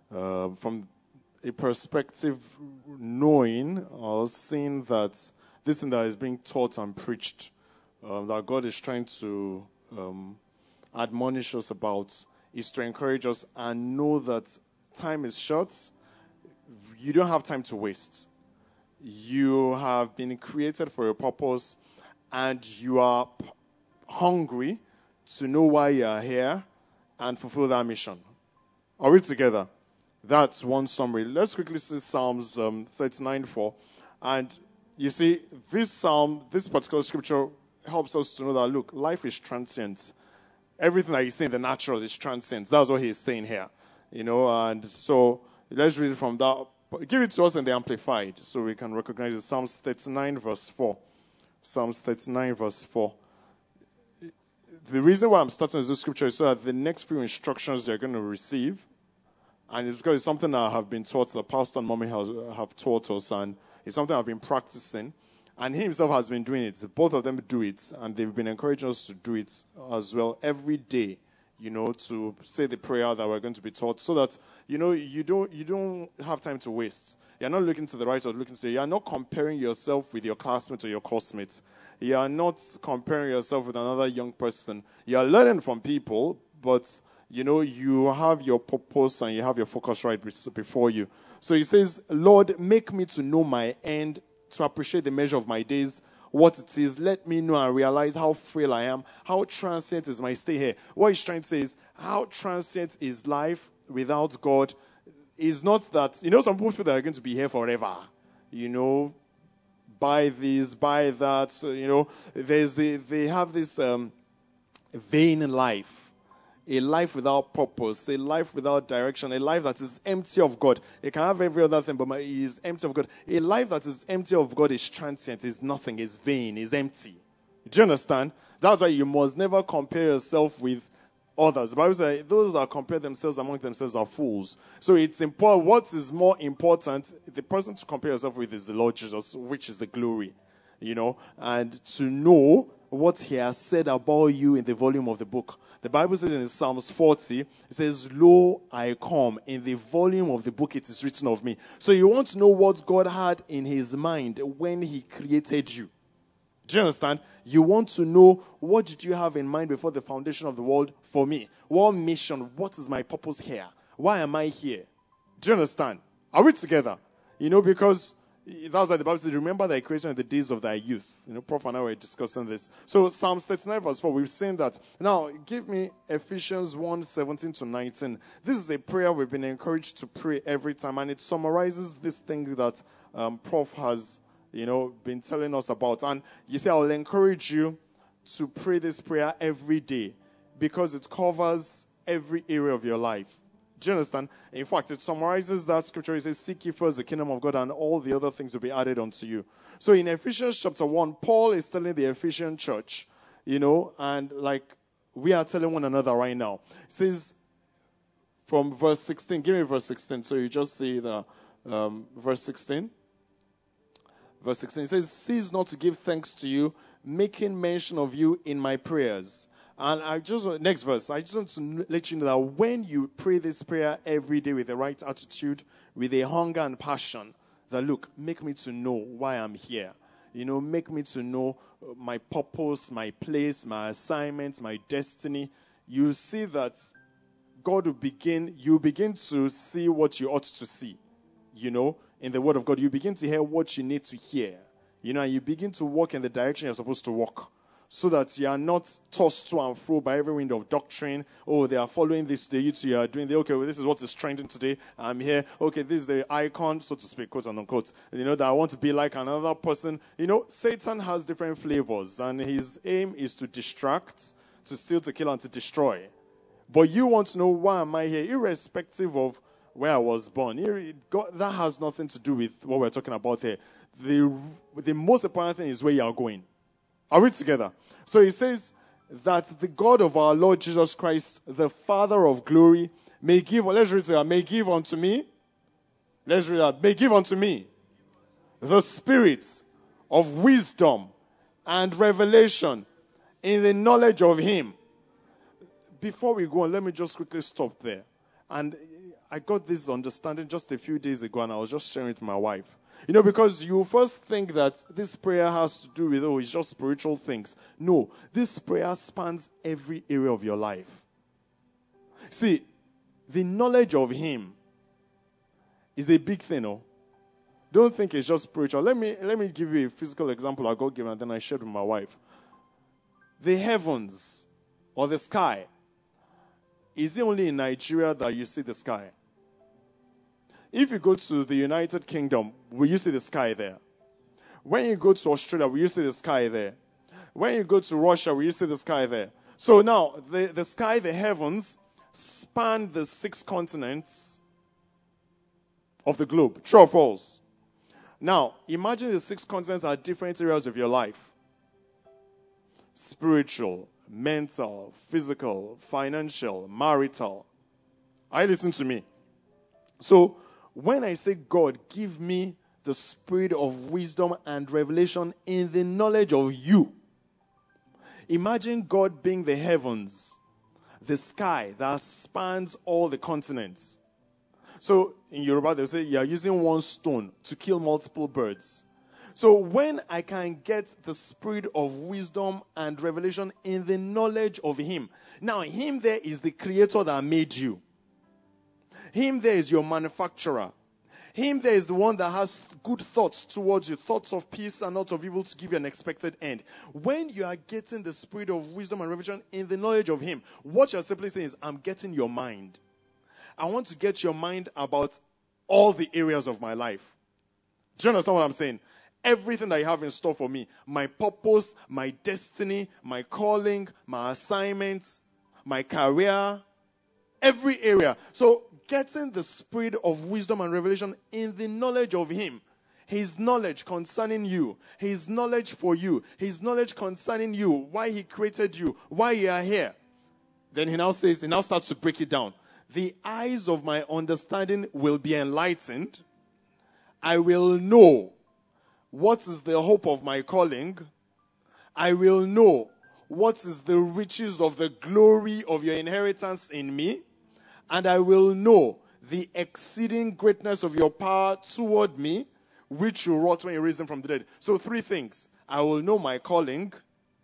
knowing or seeing that this thing that is being taught and preached, that God is trying to admonish us about, is to encourage us and know that time is short. You don't have time to waste. You have been created for a purpose, and you are hungry to know why you are here and fulfill that mission. Are we together? That's one summary. Let's quickly see Psalms 39:4. And you see, this particular scripture helps us to know that, look, life is transient. Everything that you see in the natural is transient. That's what he's saying here. And so let's read it from that. Give it to us in the Amplified so we can recognize it. Psalms 39 verse 4. Psalms 39 verse 4. The reason why I'm starting with this scripture is so that the next few instructions you're going to receive, and it's because it's something that I have been taught, the pastor and mommy have taught us, and it's something I've been practicing. And he himself has been doing it. Both of them do it, and they've been encouraging us to do it as well every day, to say the prayer that we're going to be taught, so that, you don't have time to waste. You're not looking to the right or looking to the left. You're not comparing yourself with your classmates or your coursemate. You are not comparing yourself with another young person. You are learning from people, but, you have your purpose and you have your focus right before you. So he says, Lord, make me to know my end, to appreciate the measure of my days, what it is. Let me know and realize how frail I am. How transient is my stay here. What he's trying to say is how transient is life without God. Is not that, some people feel they're going to be here forever. Buy this, buy that. They have this vain life. A life without purpose, a life without direction, a life that is empty of God. It can have every other thing, but it is empty of God. A life that is empty of God is transient, is nothing, is vain, is empty. Do you understand? That's why you must never compare yourself with others. The Bible says those that compare themselves among themselves are fools. So it's important. What is more important, the person to compare yourself with is the Lord Jesus, which is the glory. And to know what he has said about you in the volume of the book. The Bible says in Psalms 40, it says, "Lo, I come. In the volume of the book it is written of me." So you want to know what God had in his mind when he created you. Do you understand? You want to know, what did you have in mind before the foundation of the world for me? What mission? What is my purpose here? Why am I here? Do you understand? Are we together? Because that's why the Bible says, "Remember thy creation in the days of thy youth." Prof and I were discussing this. So Psalms 39 verse 4, we've seen that. Now, give me Ephesians 1:17 to 19. This is a prayer we've been encouraged to pray every time, and it summarizes this thing that Prof has, been telling us about. And you see, I'll encourage you to pray this prayer every day because it covers every area of your life. Do you understand? In fact, it summarizes that scripture. It says, "Seek ye first the kingdom of God, and all the other things will be added unto you." So in Ephesians chapter 1, Paul is telling the Ephesian church, and like we are telling one another right now. It says from verse 16, give me verse 16. So you just see the verse 16. Verse 16, it says, "Cease not to give thanks to you, making mention of you in my prayers." And next verse, I just want to let you know that when you pray this prayer every day with the right attitude, with a hunger and passion, that look, make me to know why I'm here. Make me to know my purpose, my place, my assignment, my destiny. You see that God will begin to see what you ought to see. In the Word of God, you begin to hear what you need to hear. And you begin to walk in the direction you're supposed to walk. So that you are not tossed to and fro by every wind of doctrine. Oh, they are following this today. You two, you are doing the, okay, well, this is what is trending today. I'm here. Okay, this is the icon, so to speak, quote and unquote. That I want to be like another person. Satan has different flavors, and his aim is to distract, to steal, to kill, and to destroy. But you want to know, why am I here? Irrespective of where I was born. That has nothing to do with what we're talking about here. The most important thing is where you are going. Are we together? So he says that the God of our Lord Jesus Christ, the Father of glory, may give, let's read it, may give unto me, let's read that, may give unto me the spirit of wisdom and revelation in the knowledge of him. Before we go on, let me just quickly stop there. And I got this understanding just a few days ago, and I was just sharing it with my wife. Because you first think that this prayer has to do with, it's just spiritual things. No, this prayer spans every area of your life. See, the knowledge of him is a big thing, no? Don't think it's just spiritual. Let me give you a physical example I got given, and then I shared with my wife. The heavens, or the sky, is it only in Nigeria that you see the sky? If you go to the United Kingdom, will you see the sky there? When you go to Australia, will you see the sky there? When you go to Russia, will you see the sky there? So now, the sky, the heavens, span the 6 continents of the globe. True or false? Now, imagine the 6 continents are different areas of your life. Spiritual, mental, physical, financial, marital. Are you listening to me? So, when I say, God, give me the spirit of wisdom and revelation in the knowledge of you. Imagine God being the heavens, the sky that spans all the continents. So, in Yoruba, they'll say, you are using one stone to kill multiple birds. So, when I can get the spirit of wisdom and revelation in the knowledge of him. Now, him there is the creator that made you. Him there is your manufacturer. Him there is the one that has good thoughts towards you, thoughts of peace and not of evil, to give you an expected end. When you are getting the spirit of wisdom and revelation in the knowledge of him, what you're simply saying is, I'm getting your mind. I want to get your mind about all the areas of my life. Do you understand what I'm saying? Everything that you have in store for me, my purpose, my destiny, my calling, my assignments, my career, every area. So getting the spirit of wisdom and revelation in the knowledge of him, his knowledge concerning you, his knowledge for you, his knowledge concerning you, why he created you, why you are here. Then he now starts to break it down. The eyes of my understanding will be enlightened. I will know what is the hope of my calling. I will know what is the riches of the glory of your inheritance in me. And I will know the exceeding greatness of your power toward me, which you wrought when you raised him from the dead. So 3 things. I will know my calling.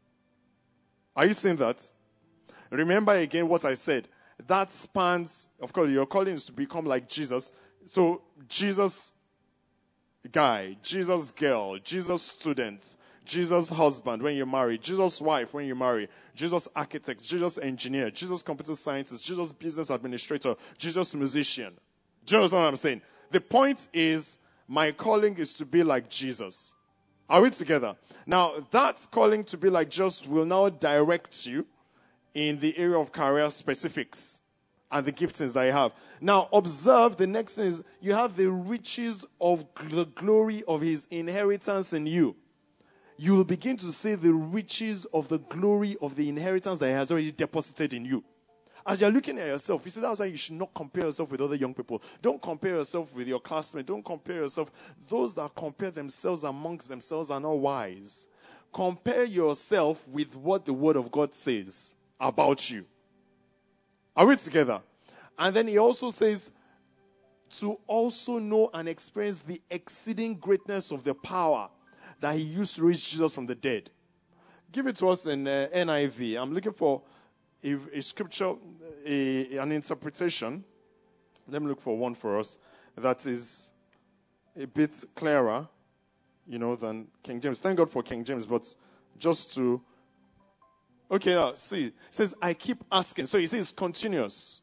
Are you seeing that? Remember again what I said. That spans, of course, your calling is to become like Jesus. So Jesus guy, Jesus girl, Jesus student, Jesus husband when you marry, Jesus wife when you marry, Jesus architect, Jesus engineer, Jesus computer scientist, Jesus business administrator, Jesus musician. Do you understand what I'm saying? The point is, my calling is to be like Jesus. Are we together? Now, that calling to be like Jesus will now direct you in the area of career specifics and the giftings that you have. Now, observe the next thing is, you have the riches of the glory of his inheritance in you. You will begin to see the riches of the glory of the inheritance that he has already deposited in you. As you're looking at yourself, you see, that's why you should not compare yourself with other young people. Don't compare yourself with your classmates. Don't compare yourself. Those that compare themselves amongst themselves are not wise. Compare yourself with what the Word of God says about you. Are we together? And then he also says, to also know and experience the exceeding greatness of the power that he used to raise Jesus from the dead. Give it to us in NIV. I'm looking for a scripture, an interpretation. Let me look for one for us that is a bit clearer, than King James. Thank God for King James, but just to... Okay, now, see. It says, I keep asking. So he says it's continuous.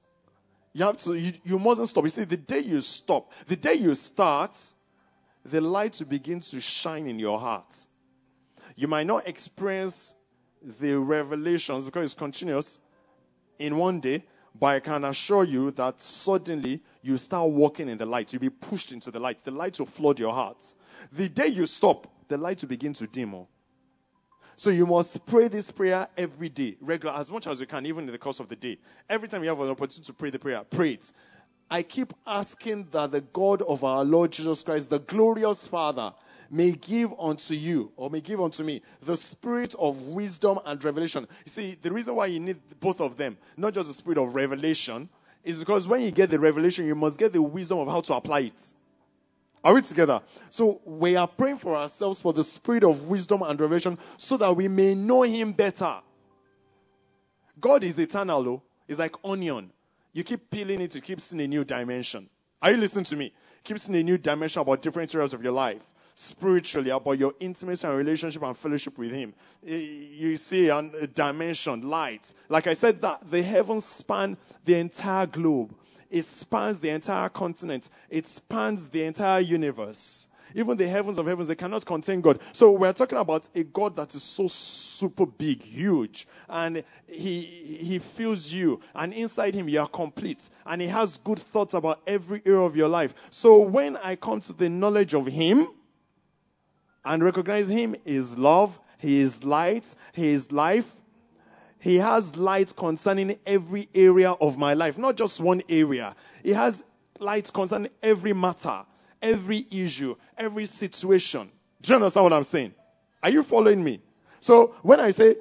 You mustn't stop. You see, the day you stop, the day you start, the light will begin to shine in your heart. You might not experience the revelations because it's continuous in one day, but I can assure you that suddenly you start walking in the light. You'll be pushed into the light. The light will flood your heart. The day you stop, the light will begin to dim. So you must pray this prayer every day, regular, as much as you can, even in the course of the day. Every time you have an opportunity to pray the prayer, pray it. I keep asking that the God of our Lord Jesus Christ, the glorious Father, may give unto you, or may give unto me, the spirit of wisdom and revelation. You see, the reason why you need both of them, not just the spirit of revelation, is because when you get the revelation, you must get the wisdom of how to apply it. Are we together? So we are praying for ourselves for the spirit of wisdom and revelation so that we may know him better. God is eternal, though. It's like onion. You keep peeling it, you keep seeing a new dimension. Are you listening to me? Keep seeing a new dimension about different areas of your life. Spiritually, about your intimacy and relationship and fellowship with him. You see a dimension, light. Like I said, that the heavens span the entire globe. It spans the entire continent. It spans the entire universe. Even the heavens of heavens, they cannot contain God. So we're talking about a God that is so super big, huge. And he fills you. And inside him, you are complete. And he has good thoughts about every area of your life. So when I come to the knowledge of him and recognize him is love, he is light, he is life, he has light concerning every area of my life, not just one area. He has light concerning every matter, every issue, every situation. Do you understand what I'm saying? Are you following me? So when I say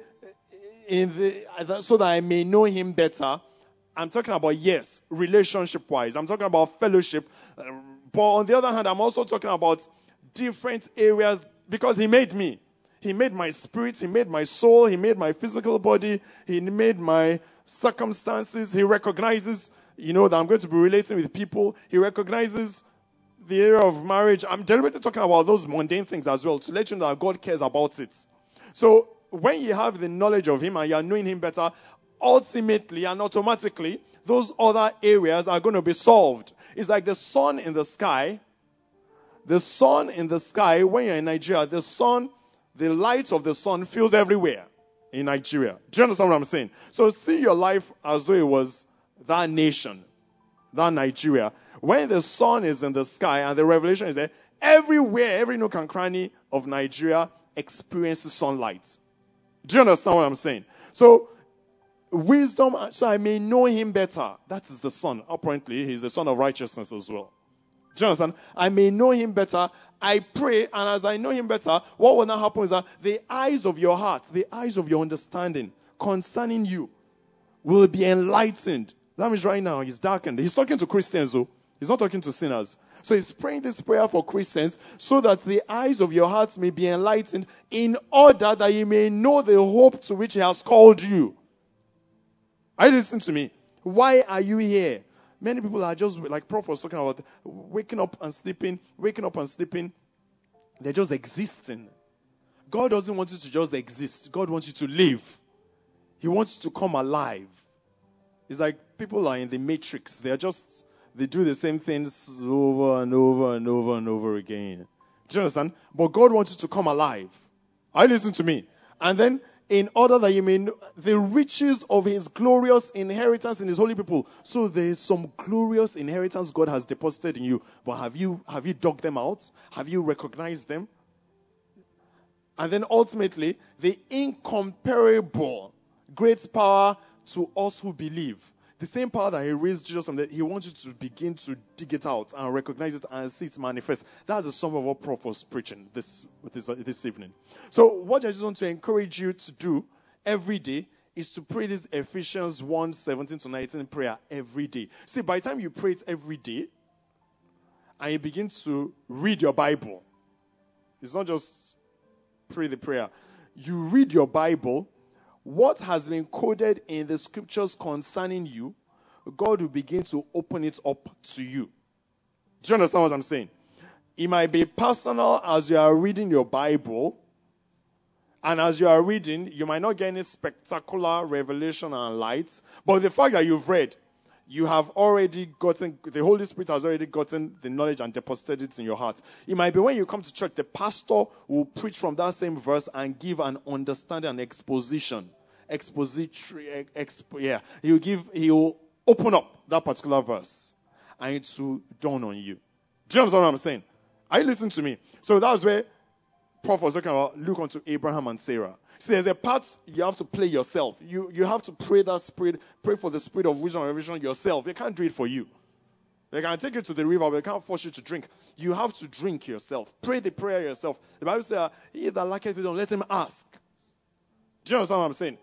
so that I may know him better, I'm talking about, yes, relationship-wise. I'm talking about fellowship. But on the other hand, I'm also talking about different areas because he made me. He made my spirit, he made my soul, he made my physical body, he made my circumstances. He recognizes, that I'm going to be relating with people. He recognizes the area of marriage, I'm deliberately talking about those mundane things as well to let you know that God cares about it. So when you have the knowledge of Him and you are knowing Him better, ultimately and automatically, those other areas are going to be solved. It's like the sun in the sky. The sun in the sky, when you're in Nigeria, the light of the sun fills everywhere in Nigeria. Do you understand what I'm saying? So see your life as though it was that nation, that Nigeria. When the sun is in the sky and the revelation is there, everywhere, every nook and cranny of Nigeria experiences sunlight. Do you understand what I'm saying? So wisdom, so I may know Him better. That is the Son. Apparently, He's the Son of righteousness as well. Do you understand? I may know Him better. I pray, and as I know Him better, what will now happen is that the eyes of your heart, the eyes of your understanding concerning you will be enlightened. That means right now He's darkened. He's talking to Christians, though. He's not talking to sinners. So He's praying this prayer for Christians so that the eyes of your hearts may be enlightened in order that you may know the hope to which He has called you. Are you listening to me? Why are you here? Many people are just, like Prof was talking about, waking up and sleeping. They're just existing. God doesn't want you to just exist. God wants you to live. He wants you to come alive. It's like people are in the matrix. They do the same things over and over and over and over again. Do you understand? But God wants you to come alive. Are you listening to me? And then, in order that you may know the riches of His glorious inheritance in His holy people. So there is some glorious inheritance God has deposited in you. But have you dug them out? Have you recognized them? And then ultimately, the incomparable great power to us who believe. The same power that He raised Jesus from the dead, He wants you to begin to dig it out and recognize it and see it manifest. That's the sum of what Prof was preaching this evening. So what I just want to encourage you to do every day is to pray this Ephesians 1:17-19 prayer every day. See, by the time you pray it every day and you begin to read your Bible, it's not just pray the prayer. You read your Bible. What has been coded in the scriptures concerning you, God will begin to open it up to you. Do you understand what I'm saying? It might be personal as you are reading your Bible, and as you are reading, you might not get any spectacular revelation and light, but the fact that you've read, you have already gotten, the Holy Spirit has already gotten the knowledge and deposited it in your heart. It might be when you come to church, the pastor will preach from that same verse and give an understanding and exposition. He will open up that particular verse and it will dawn on you. Do you understand what I'm saying? Are you listening to me? So that's where Prof was talking about. Look unto Abraham and Sarah. See, there's a part you have to play yourself. You have to pray that spirit, pray for the spirit of wisdom and revelation yourself. They can't do it for you. They can take you to the river, but they can't force you to drink. You have to drink yourself. Pray the prayer yourself. The Bible says, he that lacketh wisdom, let him ask. Do you understand what I'm saying?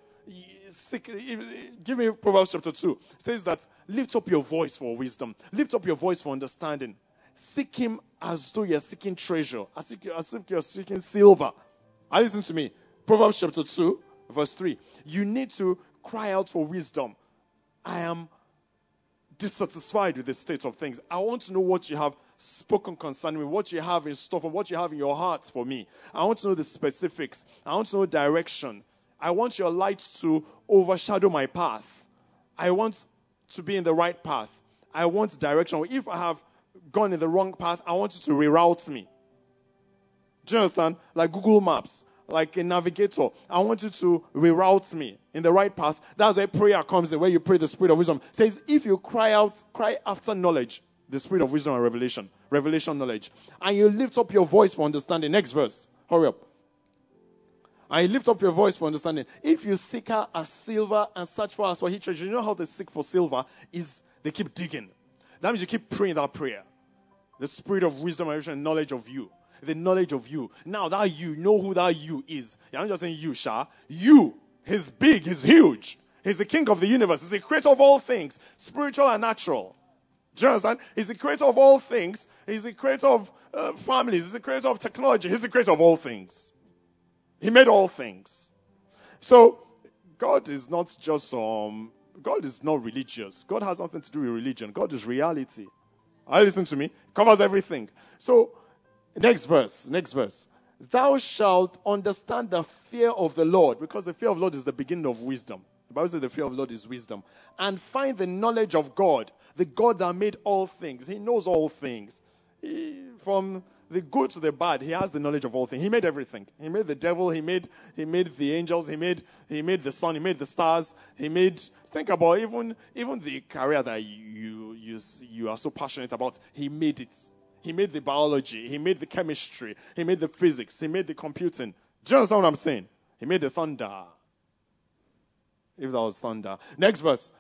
Give me Proverbs chapter 2. It says that lift up your voice for wisdom. Lift up your voice for understanding. Seek Him as though you're seeking treasure. As if you're seeking silver. Listen to me. Proverbs chapter 2, verse 3. You need to cry out for wisdom. I am dissatisfied with the state of things. I want to know what you have spoken concerning me, what you have in store, and what you have in your heart for me. I want to know the specifics. I want to know direction. I want your light to overshadow my path. I want to be in the right path. I want direction. If I have gone in the wrong path, I want you to reroute me. Do you understand? Like Google Maps. Like a navigator, I want you to reroute me in the right path. That's where prayer comes in, where you pray the spirit of wisdom. It says, if you cry after knowledge, the spirit of wisdom and revelation knowledge, and you lift up your voice for understanding. Next verse, hurry up. And you lift up your voice for understanding. If you seek her as silver and search for her as for heat treasure, you know how they seek for silver is they keep digging. That means you keep praying that prayer. The spirit of wisdom and revelation and knowledge of you. The knowledge of you. Now that you know who that you is. You're not just saying you, Sha. You. He's big. He's huge. He's the king of the universe. He's the creator of all things. Spiritual and natural. Do you understand? He's the creator of all things. He's the creator of families. He's the creator of technology. He's the creator of all things. He made all things. So, God is not just God is not religious. God has nothing to do with religion. God is reality. Are you listening to me? Covers everything. So, next verse. Thou shalt understand the fear of the Lord, because the fear of the Lord is the beginning of wisdom. The Bible says the fear of the Lord is wisdom. And find the knowledge of God, the God that made all things. He knows all things. From the good to the bad, he has the knowledge of all things. He made everything. He made the devil. He made the angels. He made the sun. He made the stars. Think about even the career that you are so passionate about. He made it. He made the biology. He made the chemistry. He made the physics. He made the computing. Do you understand what I'm saying? He made the thunder. If that was thunder. Next verse.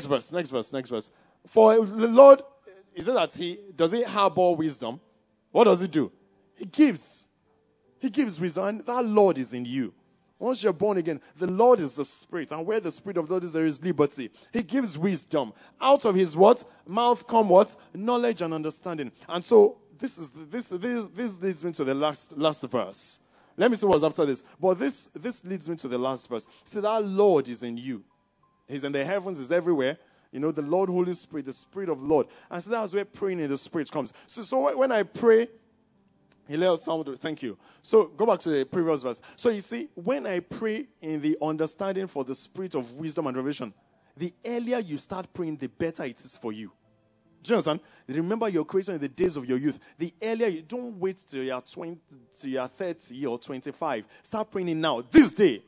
For the Lord, is it that does he harbor wisdom? What does he do? He gives wisdom, and that Lord is in you. Once you're born again, the Lord is the Spirit, and where the Spirit of the Lord is, there is liberty. He gives wisdom. Out of his what? Mouth come what? Knowledge and understanding. And so this leads me to the last verse. Let me see what's after this. But this leads me to the last verse. See, that Lord is in you. He's in the heavens, he's everywhere. You know, the Lord, Holy Spirit, the Spirit of the Lord. And so that's where praying in the Spirit comes. So when I pray, thank you. So go back to the previous verse. So you see, when I pray in the understanding for the spirit of wisdom and revelation, the earlier you start praying, the better it is for you. Do you understand? Remember your creation in the days of your youth. The earlier you don't wait till you're 20, till you're 30 or 25. Start praying it now. This day.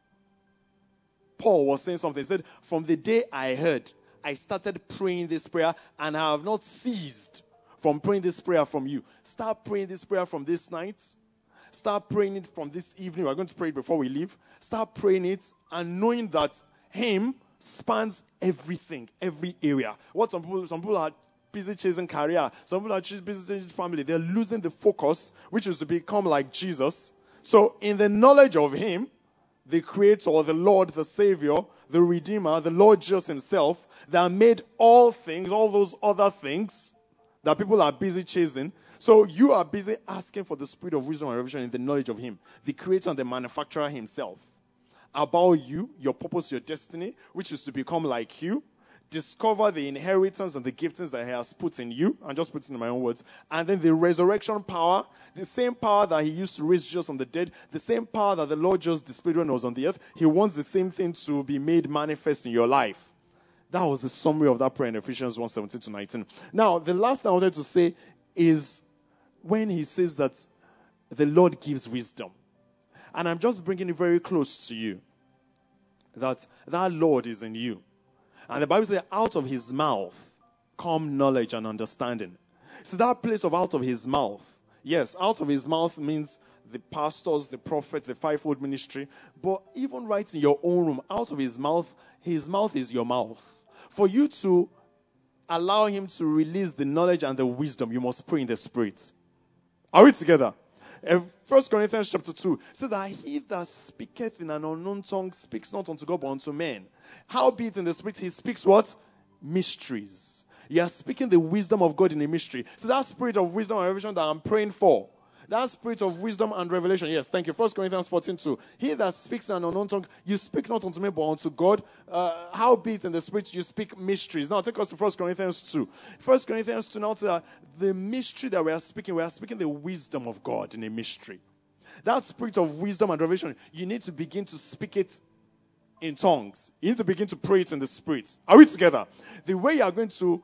Paul was saying something. He said, from the day I heard, I started praying this prayer, and I have not ceased from praying this prayer from you. Start praying this prayer from this night. Start praying it from this evening. We're going to pray it before we leave. Start praying it and knowing that him spans everything, every area. What some people are busy chasing career. Some people are busy chasing family. They're losing the focus, which is to become like Jesus. So in the knowledge of him, the Creator, the Lord, the Savior, the Redeemer, the Lord Jesus himself, that made all things, all those other things that people are busy chasing. So you are busy asking for the spirit of wisdom and revelation in the knowledge of him, the Creator and the manufacturer himself, about you, your purpose, your destiny, which is to become like you. Discover the inheritance and the giftings that he has put in you. I'm just putting in my own words. And then the resurrection power, the same power that he used to raise Jesus from the dead, the same power that the Lord just displayed when he was on the earth. He wants the same thing to be made manifest in your life. That was the summary of that prayer in Ephesians 1:17-19. Now, the last thing I wanted to say is when he says that the Lord gives wisdom. And I'm just bringing it very close to you. That Lord is in you. And the Bible says, out of his mouth come knowledge and understanding. So that place of out of his mouth. Yes, out of his mouth means the pastors, the prophets, the fivefold ministry. But even right in your own room, out of his mouth is your mouth. For you to allow him to release the knowledge and the wisdom, you must pray in the Spirit. Are we together? 1 Corinthians chapter 2 says that he that speaketh in an unknown tongue speaks not unto God but unto men. Howbeit in the Spirit he speaks what? Mysteries. You are speaking the wisdom of God in a mystery. So that spirit of wisdom and revelation that I'm praying for, that spirit of wisdom and revelation, yes, thank you. 1 Corinthians 14:2. He that speaks in an unknown tongue, you speak not unto me but unto God. Howbeit in the Spirit you speak mysteries. Now take us to 1 Corinthians 2. 1 Corinthians 2 now says that the mystery that we are speaking the wisdom of God in a mystery. That spirit of wisdom and revelation, you need to begin to speak it in tongues. You need to begin to pray it in the Spirit. Are we together? The way you are going to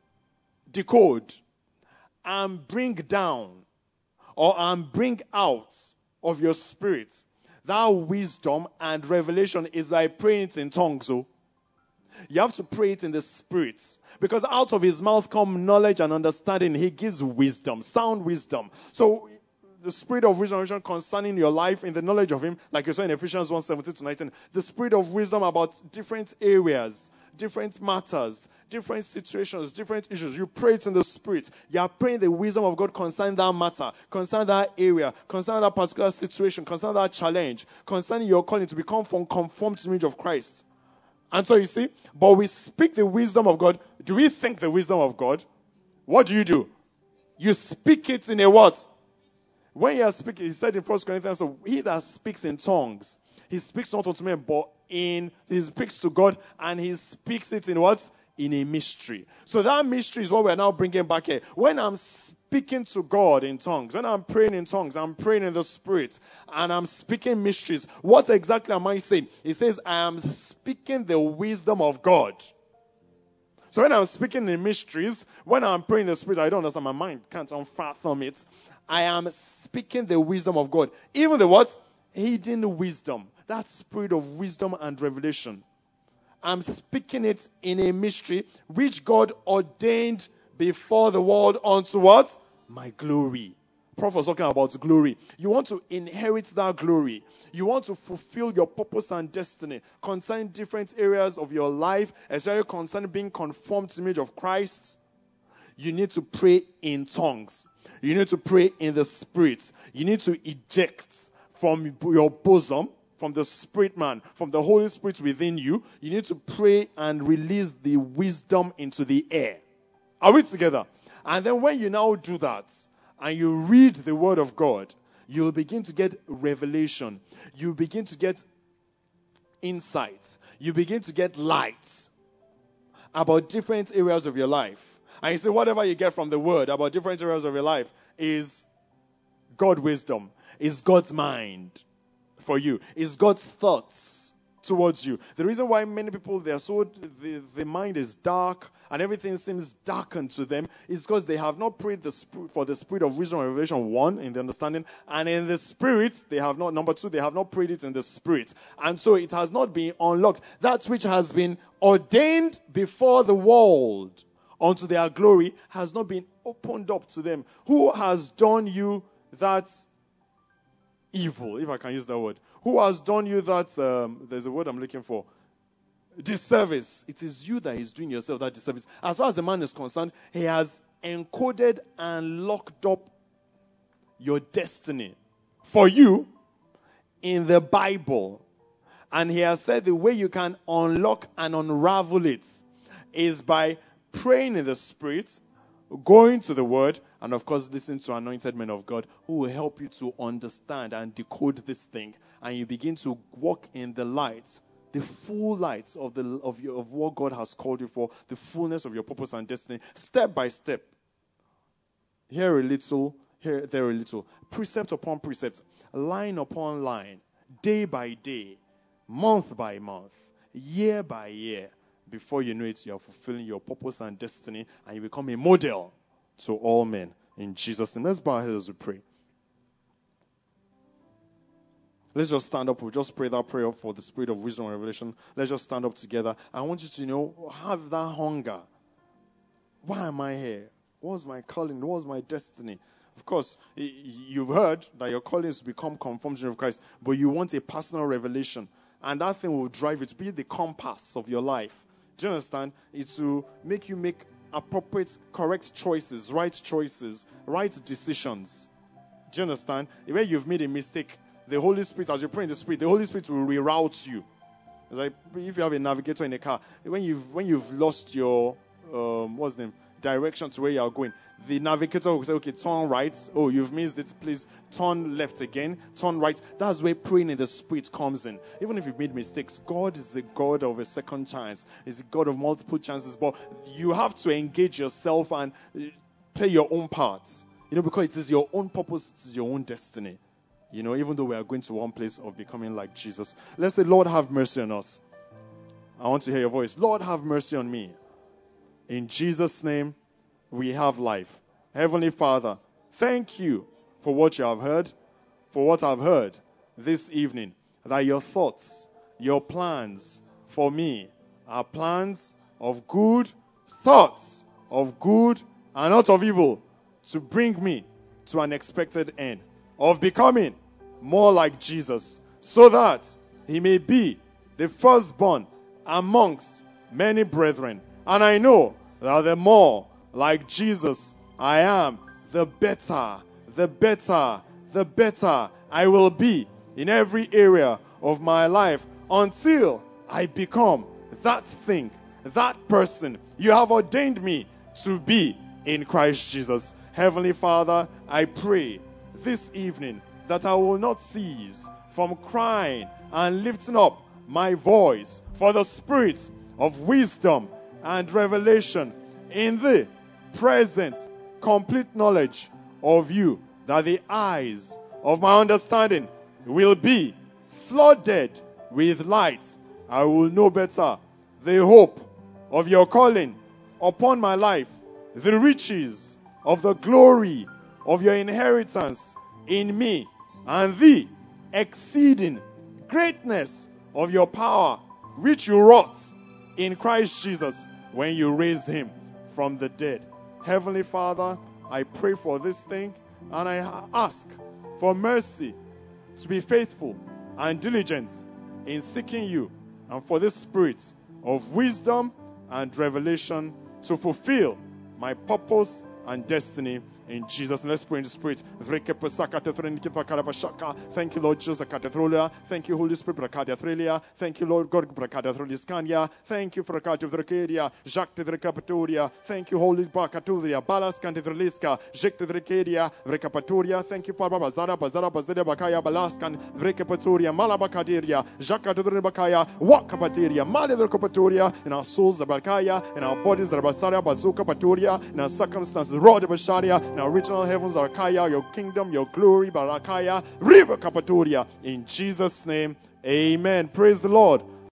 decode and bring down and bring out of your spirit that wisdom and revelation is by praying it in tongues. So you have to pray it in the Spirit, because out of his mouth come knowledge and understanding. He gives wisdom, sound wisdom. So the spirit of wisdom and revelation concerning your life in the knowledge of him, like you saw in Ephesians 1:17-19, the spirit of wisdom about different areas, different matters, different situations, different issues. You pray it in the Spirit. You are praying the wisdom of God concerning that matter, concerning that area, concerning that particular situation, concerning that challenge, concerning your calling to become conformed to the image of Christ. And so you see, but we speak the wisdom of God. Do we think the wisdom of God? What do? You speak it in a what? When you are speaking, he said in 1 Corinthians, so he that speaks in tongues, he speaks not unto men, but he speaks to God, and he speaks it in what? in a mystery. So that mystery is what we're now bringing back here. When I'm speaking to God in tongues, when I'm praying in tongues, I'm praying in the Spirit, and I'm speaking mysteries. What exactly am I saying? It says I am speaking the wisdom of God. So when I'm speaking in mysteries, when I'm praying in the Spirit, I don't understand. My mind can't unfathom it. I am speaking the wisdom of God. Even the what? Hidden wisdom. That spirit of wisdom and revelation. I'm speaking it in a mystery which God ordained before the world unto what? My glory. Prophet was talking about glory. You want to inherit that glory. You want to fulfill your purpose and destiny concerning different areas of your life, especially concerning being conformed to the image of Christ. You need to pray in tongues. You need to pray in the Spirit. You need to eject from your bosom, from the Spirit man, from the Holy Spirit within you. You need to pray and release the wisdom into the air. Are we together? And then when you now do that, and you read the Word of God, you'll begin to get revelation. You begin to get insights. You begin to get light about different areas of your life. And you say whatever you get from the Word about different areas of your life is God's wisdom, is God's mind for you, is God's thoughts towards you. The reason why many people, the mind is dark and everything seems darkened to them is because they have not prayed for the spirit of wisdom and revelation, one, in the understanding, and in the Spirit, they have not, number two, they have not prayed it in the Spirit. And so it has not been unlocked. That which has been ordained before the world unto their glory has not been opened up to them. Who has done you that evil, if I can use that word? Who has done you that, there's a word I'm looking for, disservice? It is you that is doing yourself that disservice. As far as the man is concerned, he has encoded and locked up your destiny for you in the Bible. And he has said the way you can unlock and unravel it is by praying in the Spirit, going to the Word, and of course listening to anointed men of God who will help you to understand and decode this thing. And you begin to walk in the light, the full light of what God has called you for, the fullness of your purpose and destiny, step by step. Here a little, here, there a little. Precept upon precept, line upon line, day by day, month by month, year by year. Before you know it, you are fulfilling your purpose and destiny, and you become a model to all men. In Jesus' name. Let's bow our heads as we pray. Let's just stand up. We'll just pray that prayer for the spirit of wisdom and revelation. Let's just stand up together. I want you to have that hunger. Why am I here? What's my calling? What's my destiny? Of course, you've heard that your calling is to become conformed to the image of Christ, but you want a personal revelation. And that thing will drive you to be the compass of your life. Do you understand? It's to make you make appropriate, correct choices, right decisions. Do you understand? When you've made a mistake, the Holy Spirit, as you pray in the Spirit, the Holy Spirit will reroute you. It's like if you have a navigator in a car, when you've lost your direction to where you are going, the navigator will say, okay, turn right. Oh, you've missed it. Please turn left again. Turn right. That's where praying in the Spirit comes in. Even if you've made mistakes, God is a God of a second chance. He's a God of multiple chances. But you have to engage yourself and play your own part. Because it is your own purpose. It is your own destiny. Even though we are going to one place of becoming like Jesus. Let's say, Lord, have mercy on us. I want to hear your voice. Lord, have mercy on me. In Jesus' name, we have life. Heavenly Father, thank you for what you have heard, for what I've heard this evening, that your thoughts, your plans for me are plans of good, thoughts of good and not of evil, to bring me to an expected end of becoming more like Jesus, so that he may be the firstborn amongst many brethren. And I know that the more like Jesus I am, the better I will be in every area of my life until I become that thing, that person you have ordained me to be in Christ Jesus. Heavenly Father, I pray this evening that I will not cease from crying and lifting up my voice for the spirit of wisdom and revelation in the present complete knowledge of you, that the eyes of my understanding will be flooded with light. I will know better the hope of your calling upon my life, the riches of the glory of your inheritance in me, and the exceeding greatness of your power, which you wrought in Christ Jesus when you raised him from the dead. Heavenly Father, I pray for this thing, and I ask for mercy to be faithful and diligent in seeking you, and for this spirit of wisdom and revelation to fulfill my purpose and destiny. In Jesus, let's pray in the Spirit. Thank you, Lord Jesus. Thank you, Holy Spirit. Thank you, Lord God. Thank you for Jacques Recapitoria. Thank you, Holy Bacaturia. Balas Cantivriska. Jacques Recapitoria. Thank you, Papa Bazara Bazara Bakaya Balaskan Recapitoria. Malabacadiria. Jacques Bakaya. Wakapateria. Malivrecapitoria. In our souls, the Bakaya. In our bodies, the Basaria Bazuka Patoria. In our circumstances, Rod Basharia. In our original heavens, Arkaya, your kingdom, your glory, Barakaya, River Capatoria. In Jesus' name, amen. Praise the Lord.